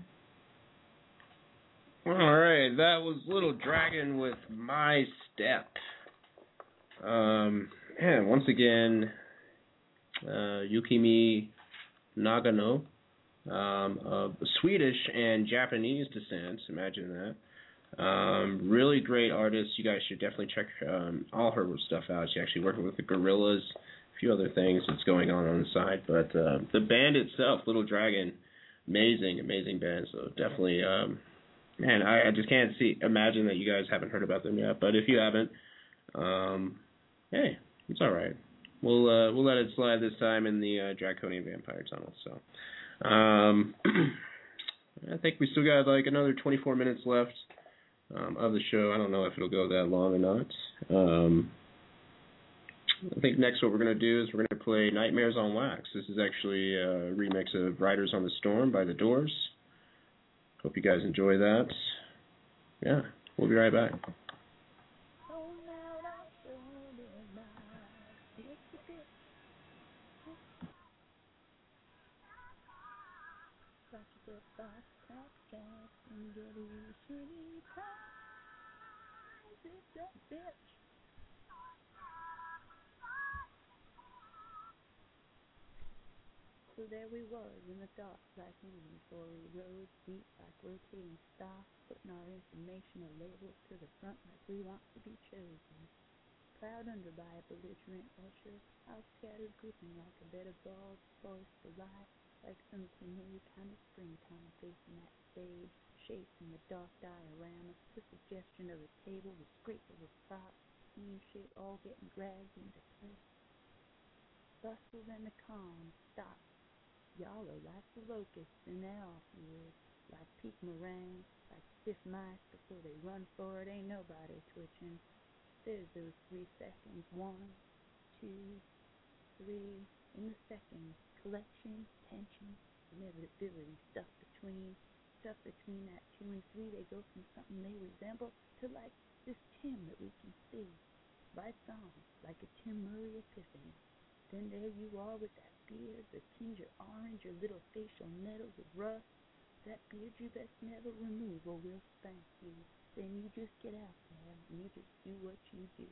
All right, that was Little Dragon with My Step. Um, and once again, uh, Yukimi Nagano, um, of Swedish and Japanese descent. Imagine that. Um, really great artist. You guys should definitely check um, all her stuff out. She's actually working with the Gorillas, a few other things that's going on on the side. But uh, the band itself, Little Dragon, amazing, amazing band. So definitely, um, man, I, I just can't see imagine that you guys haven't heard about them yet. But if you haven't, um, hey, it's all right. We'll uh, we'll let it slide this time in the uh, Draconian Vampire Tunnel. So um, I think we still got like another twenty-four minutes left um, of the show. I don't know if it'll go that long or not. Um, I think next what we're going to do is we're going to play Nightmares on Wax. This is actually a remix of Riders on the Storm by The Doors. Hope you guys enjoy that. Yeah, we'll be right back. So there we was in the dark, like inventory roads, deep like rotating stock, putting our information or labels to the front like we want to be chosen. Plowed under by a belligerent usher, house scattered grouping like a bed of balls, poised to lie, like some new kind of springtime facing that stage, shaped in the dark diorama, the suggestion of a table with scrape of a prop, scene shit all getting dragged into place. Bustle then the calm, stop. Y'all are like the locusts in their off-years, like peak meringue, like stiff mice before they run for it, ain't nobody twitching. There's those three seconds, one, two, three, in the second, collection, tension, inevitability, stuff between, stuff between that two and three, they go from something they resemble to like this Tim that we can see, bites on, like a Tim Murray epiphany. Then there you are with that beard, the tinge of orange, your little facial nettles of rust. That beard you best never remove or we'll spank you. Then you just get out there and you just do what you do.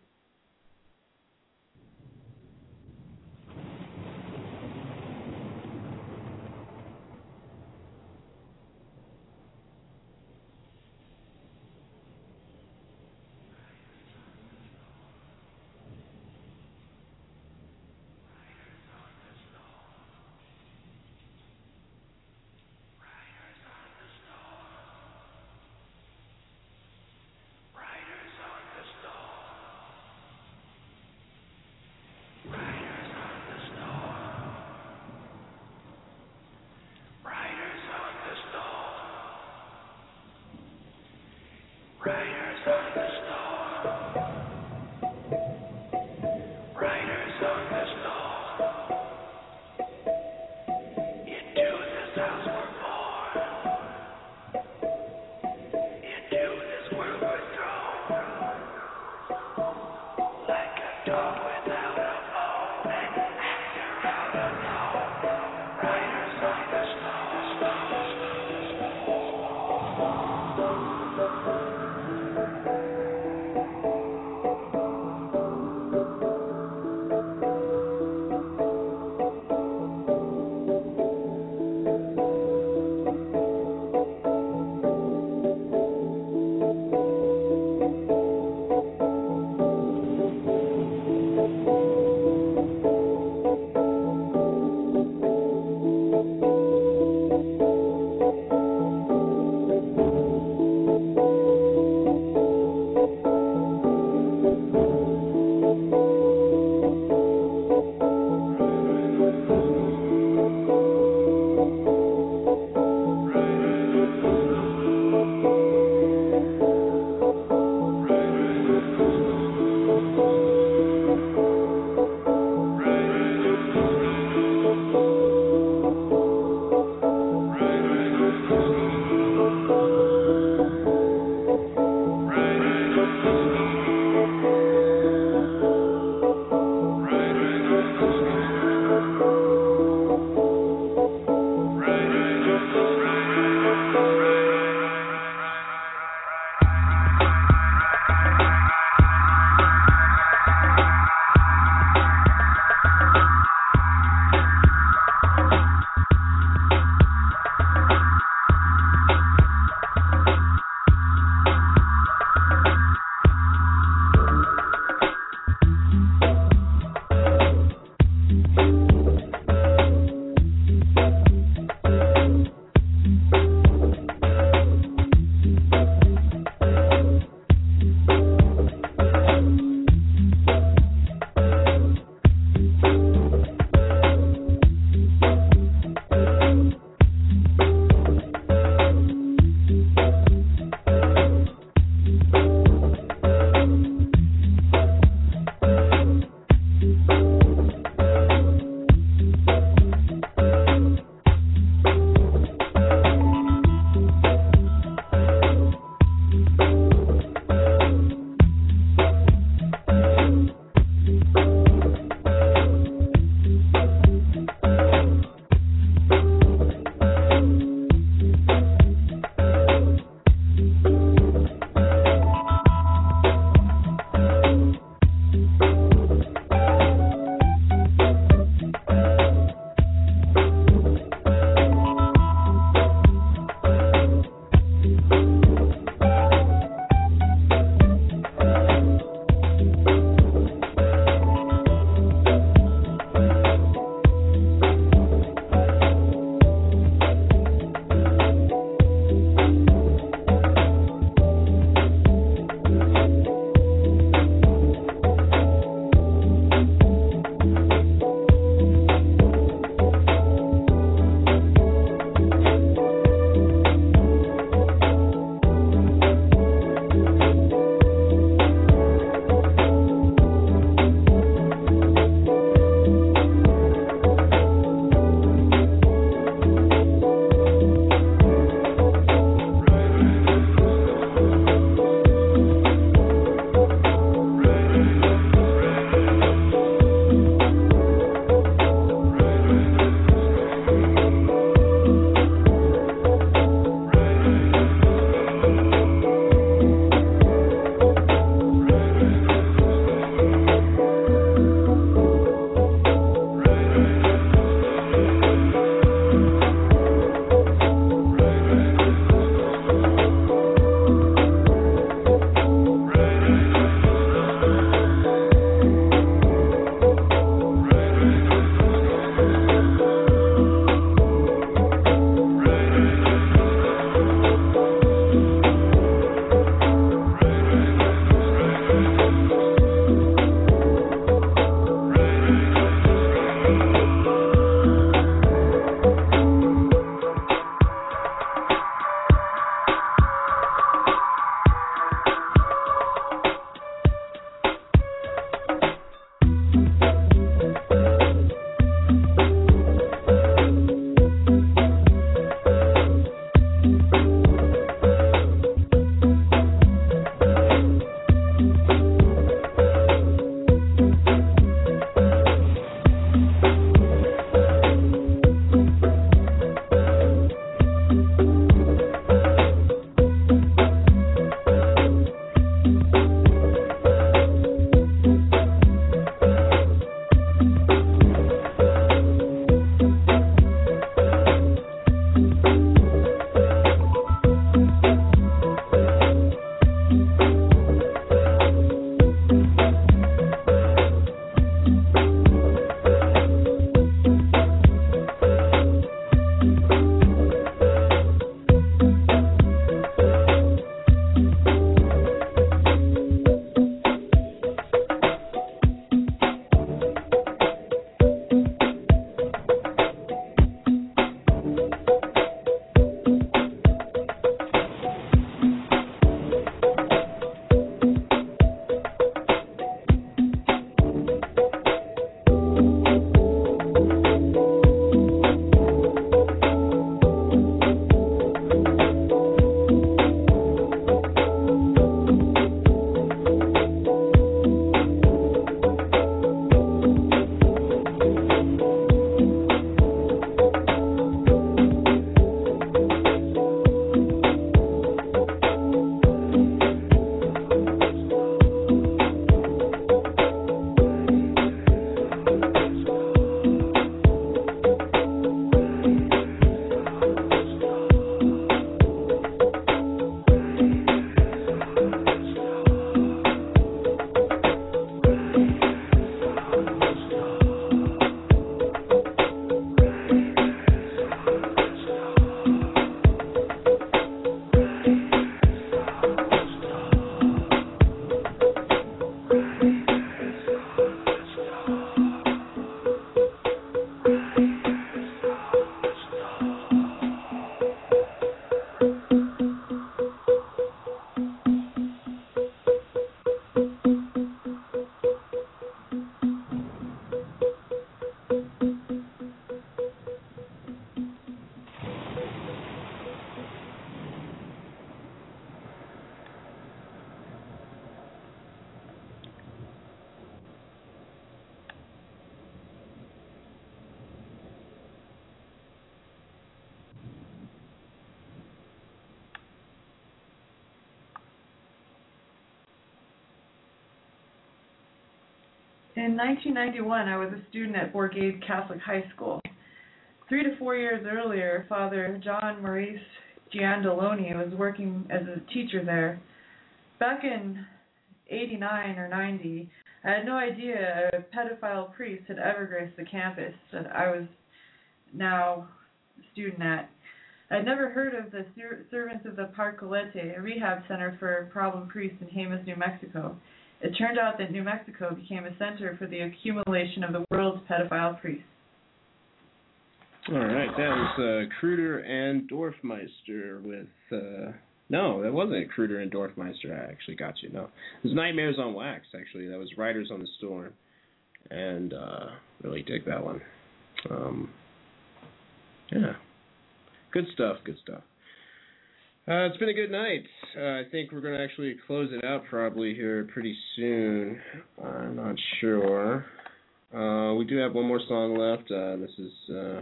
In nineteen ninety-one, I was a student at Bourgade Catholic High School. Three to four years earlier, Father John Maurice Giandoloni was working as a teacher there. Back in eighty-nine or ninety, I had no idea a pedophile priest had ever graced the campus that I was now a student at. I'd never heard of the Servants of the Parcolete, a rehab center for problem priests in Jemez, New Mexico. It turned out that New Mexico became a center for the accumulation of the world's pedophile priests. All right, that was uh, Kruder and Dorfmeister with... Uh, no, that wasn't Kruder and Dorfmeister. I actually got you. No, it was Nightmares on Wax, actually. That was Riders on the Storm. And uh, really dig that one. Um, yeah. Good stuff, good stuff. Uh, it's been a good night. Uh, I think we're going to actually close it out probably here pretty soon. I'm not sure. Uh, we do have one more song left. Uh, this is uh,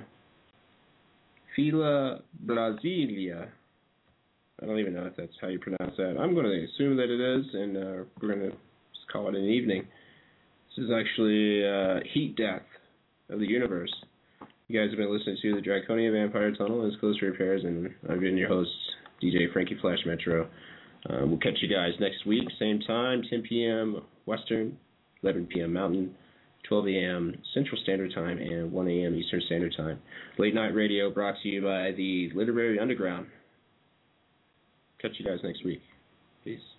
Fila Brasilia. I don't even know if that's how you pronounce that. I'm going to assume that it is, and uh, we're going to just call it an evening. This is actually uh, Heat Death of the Universe. You guys have been listening to the Draconia Vampire Tunnel and its close repairs, and I've been your host, D J Frankie Flash Metro. Uh, we'll catch you guys next week, same time, ten p.m. Western, eleven p.m. Mountain, twelve a.m. Central Standard Time, and one a.m. Eastern Standard Time. Late Night Radio brought to you by the Literary Underground. Catch you guys next week. Peace.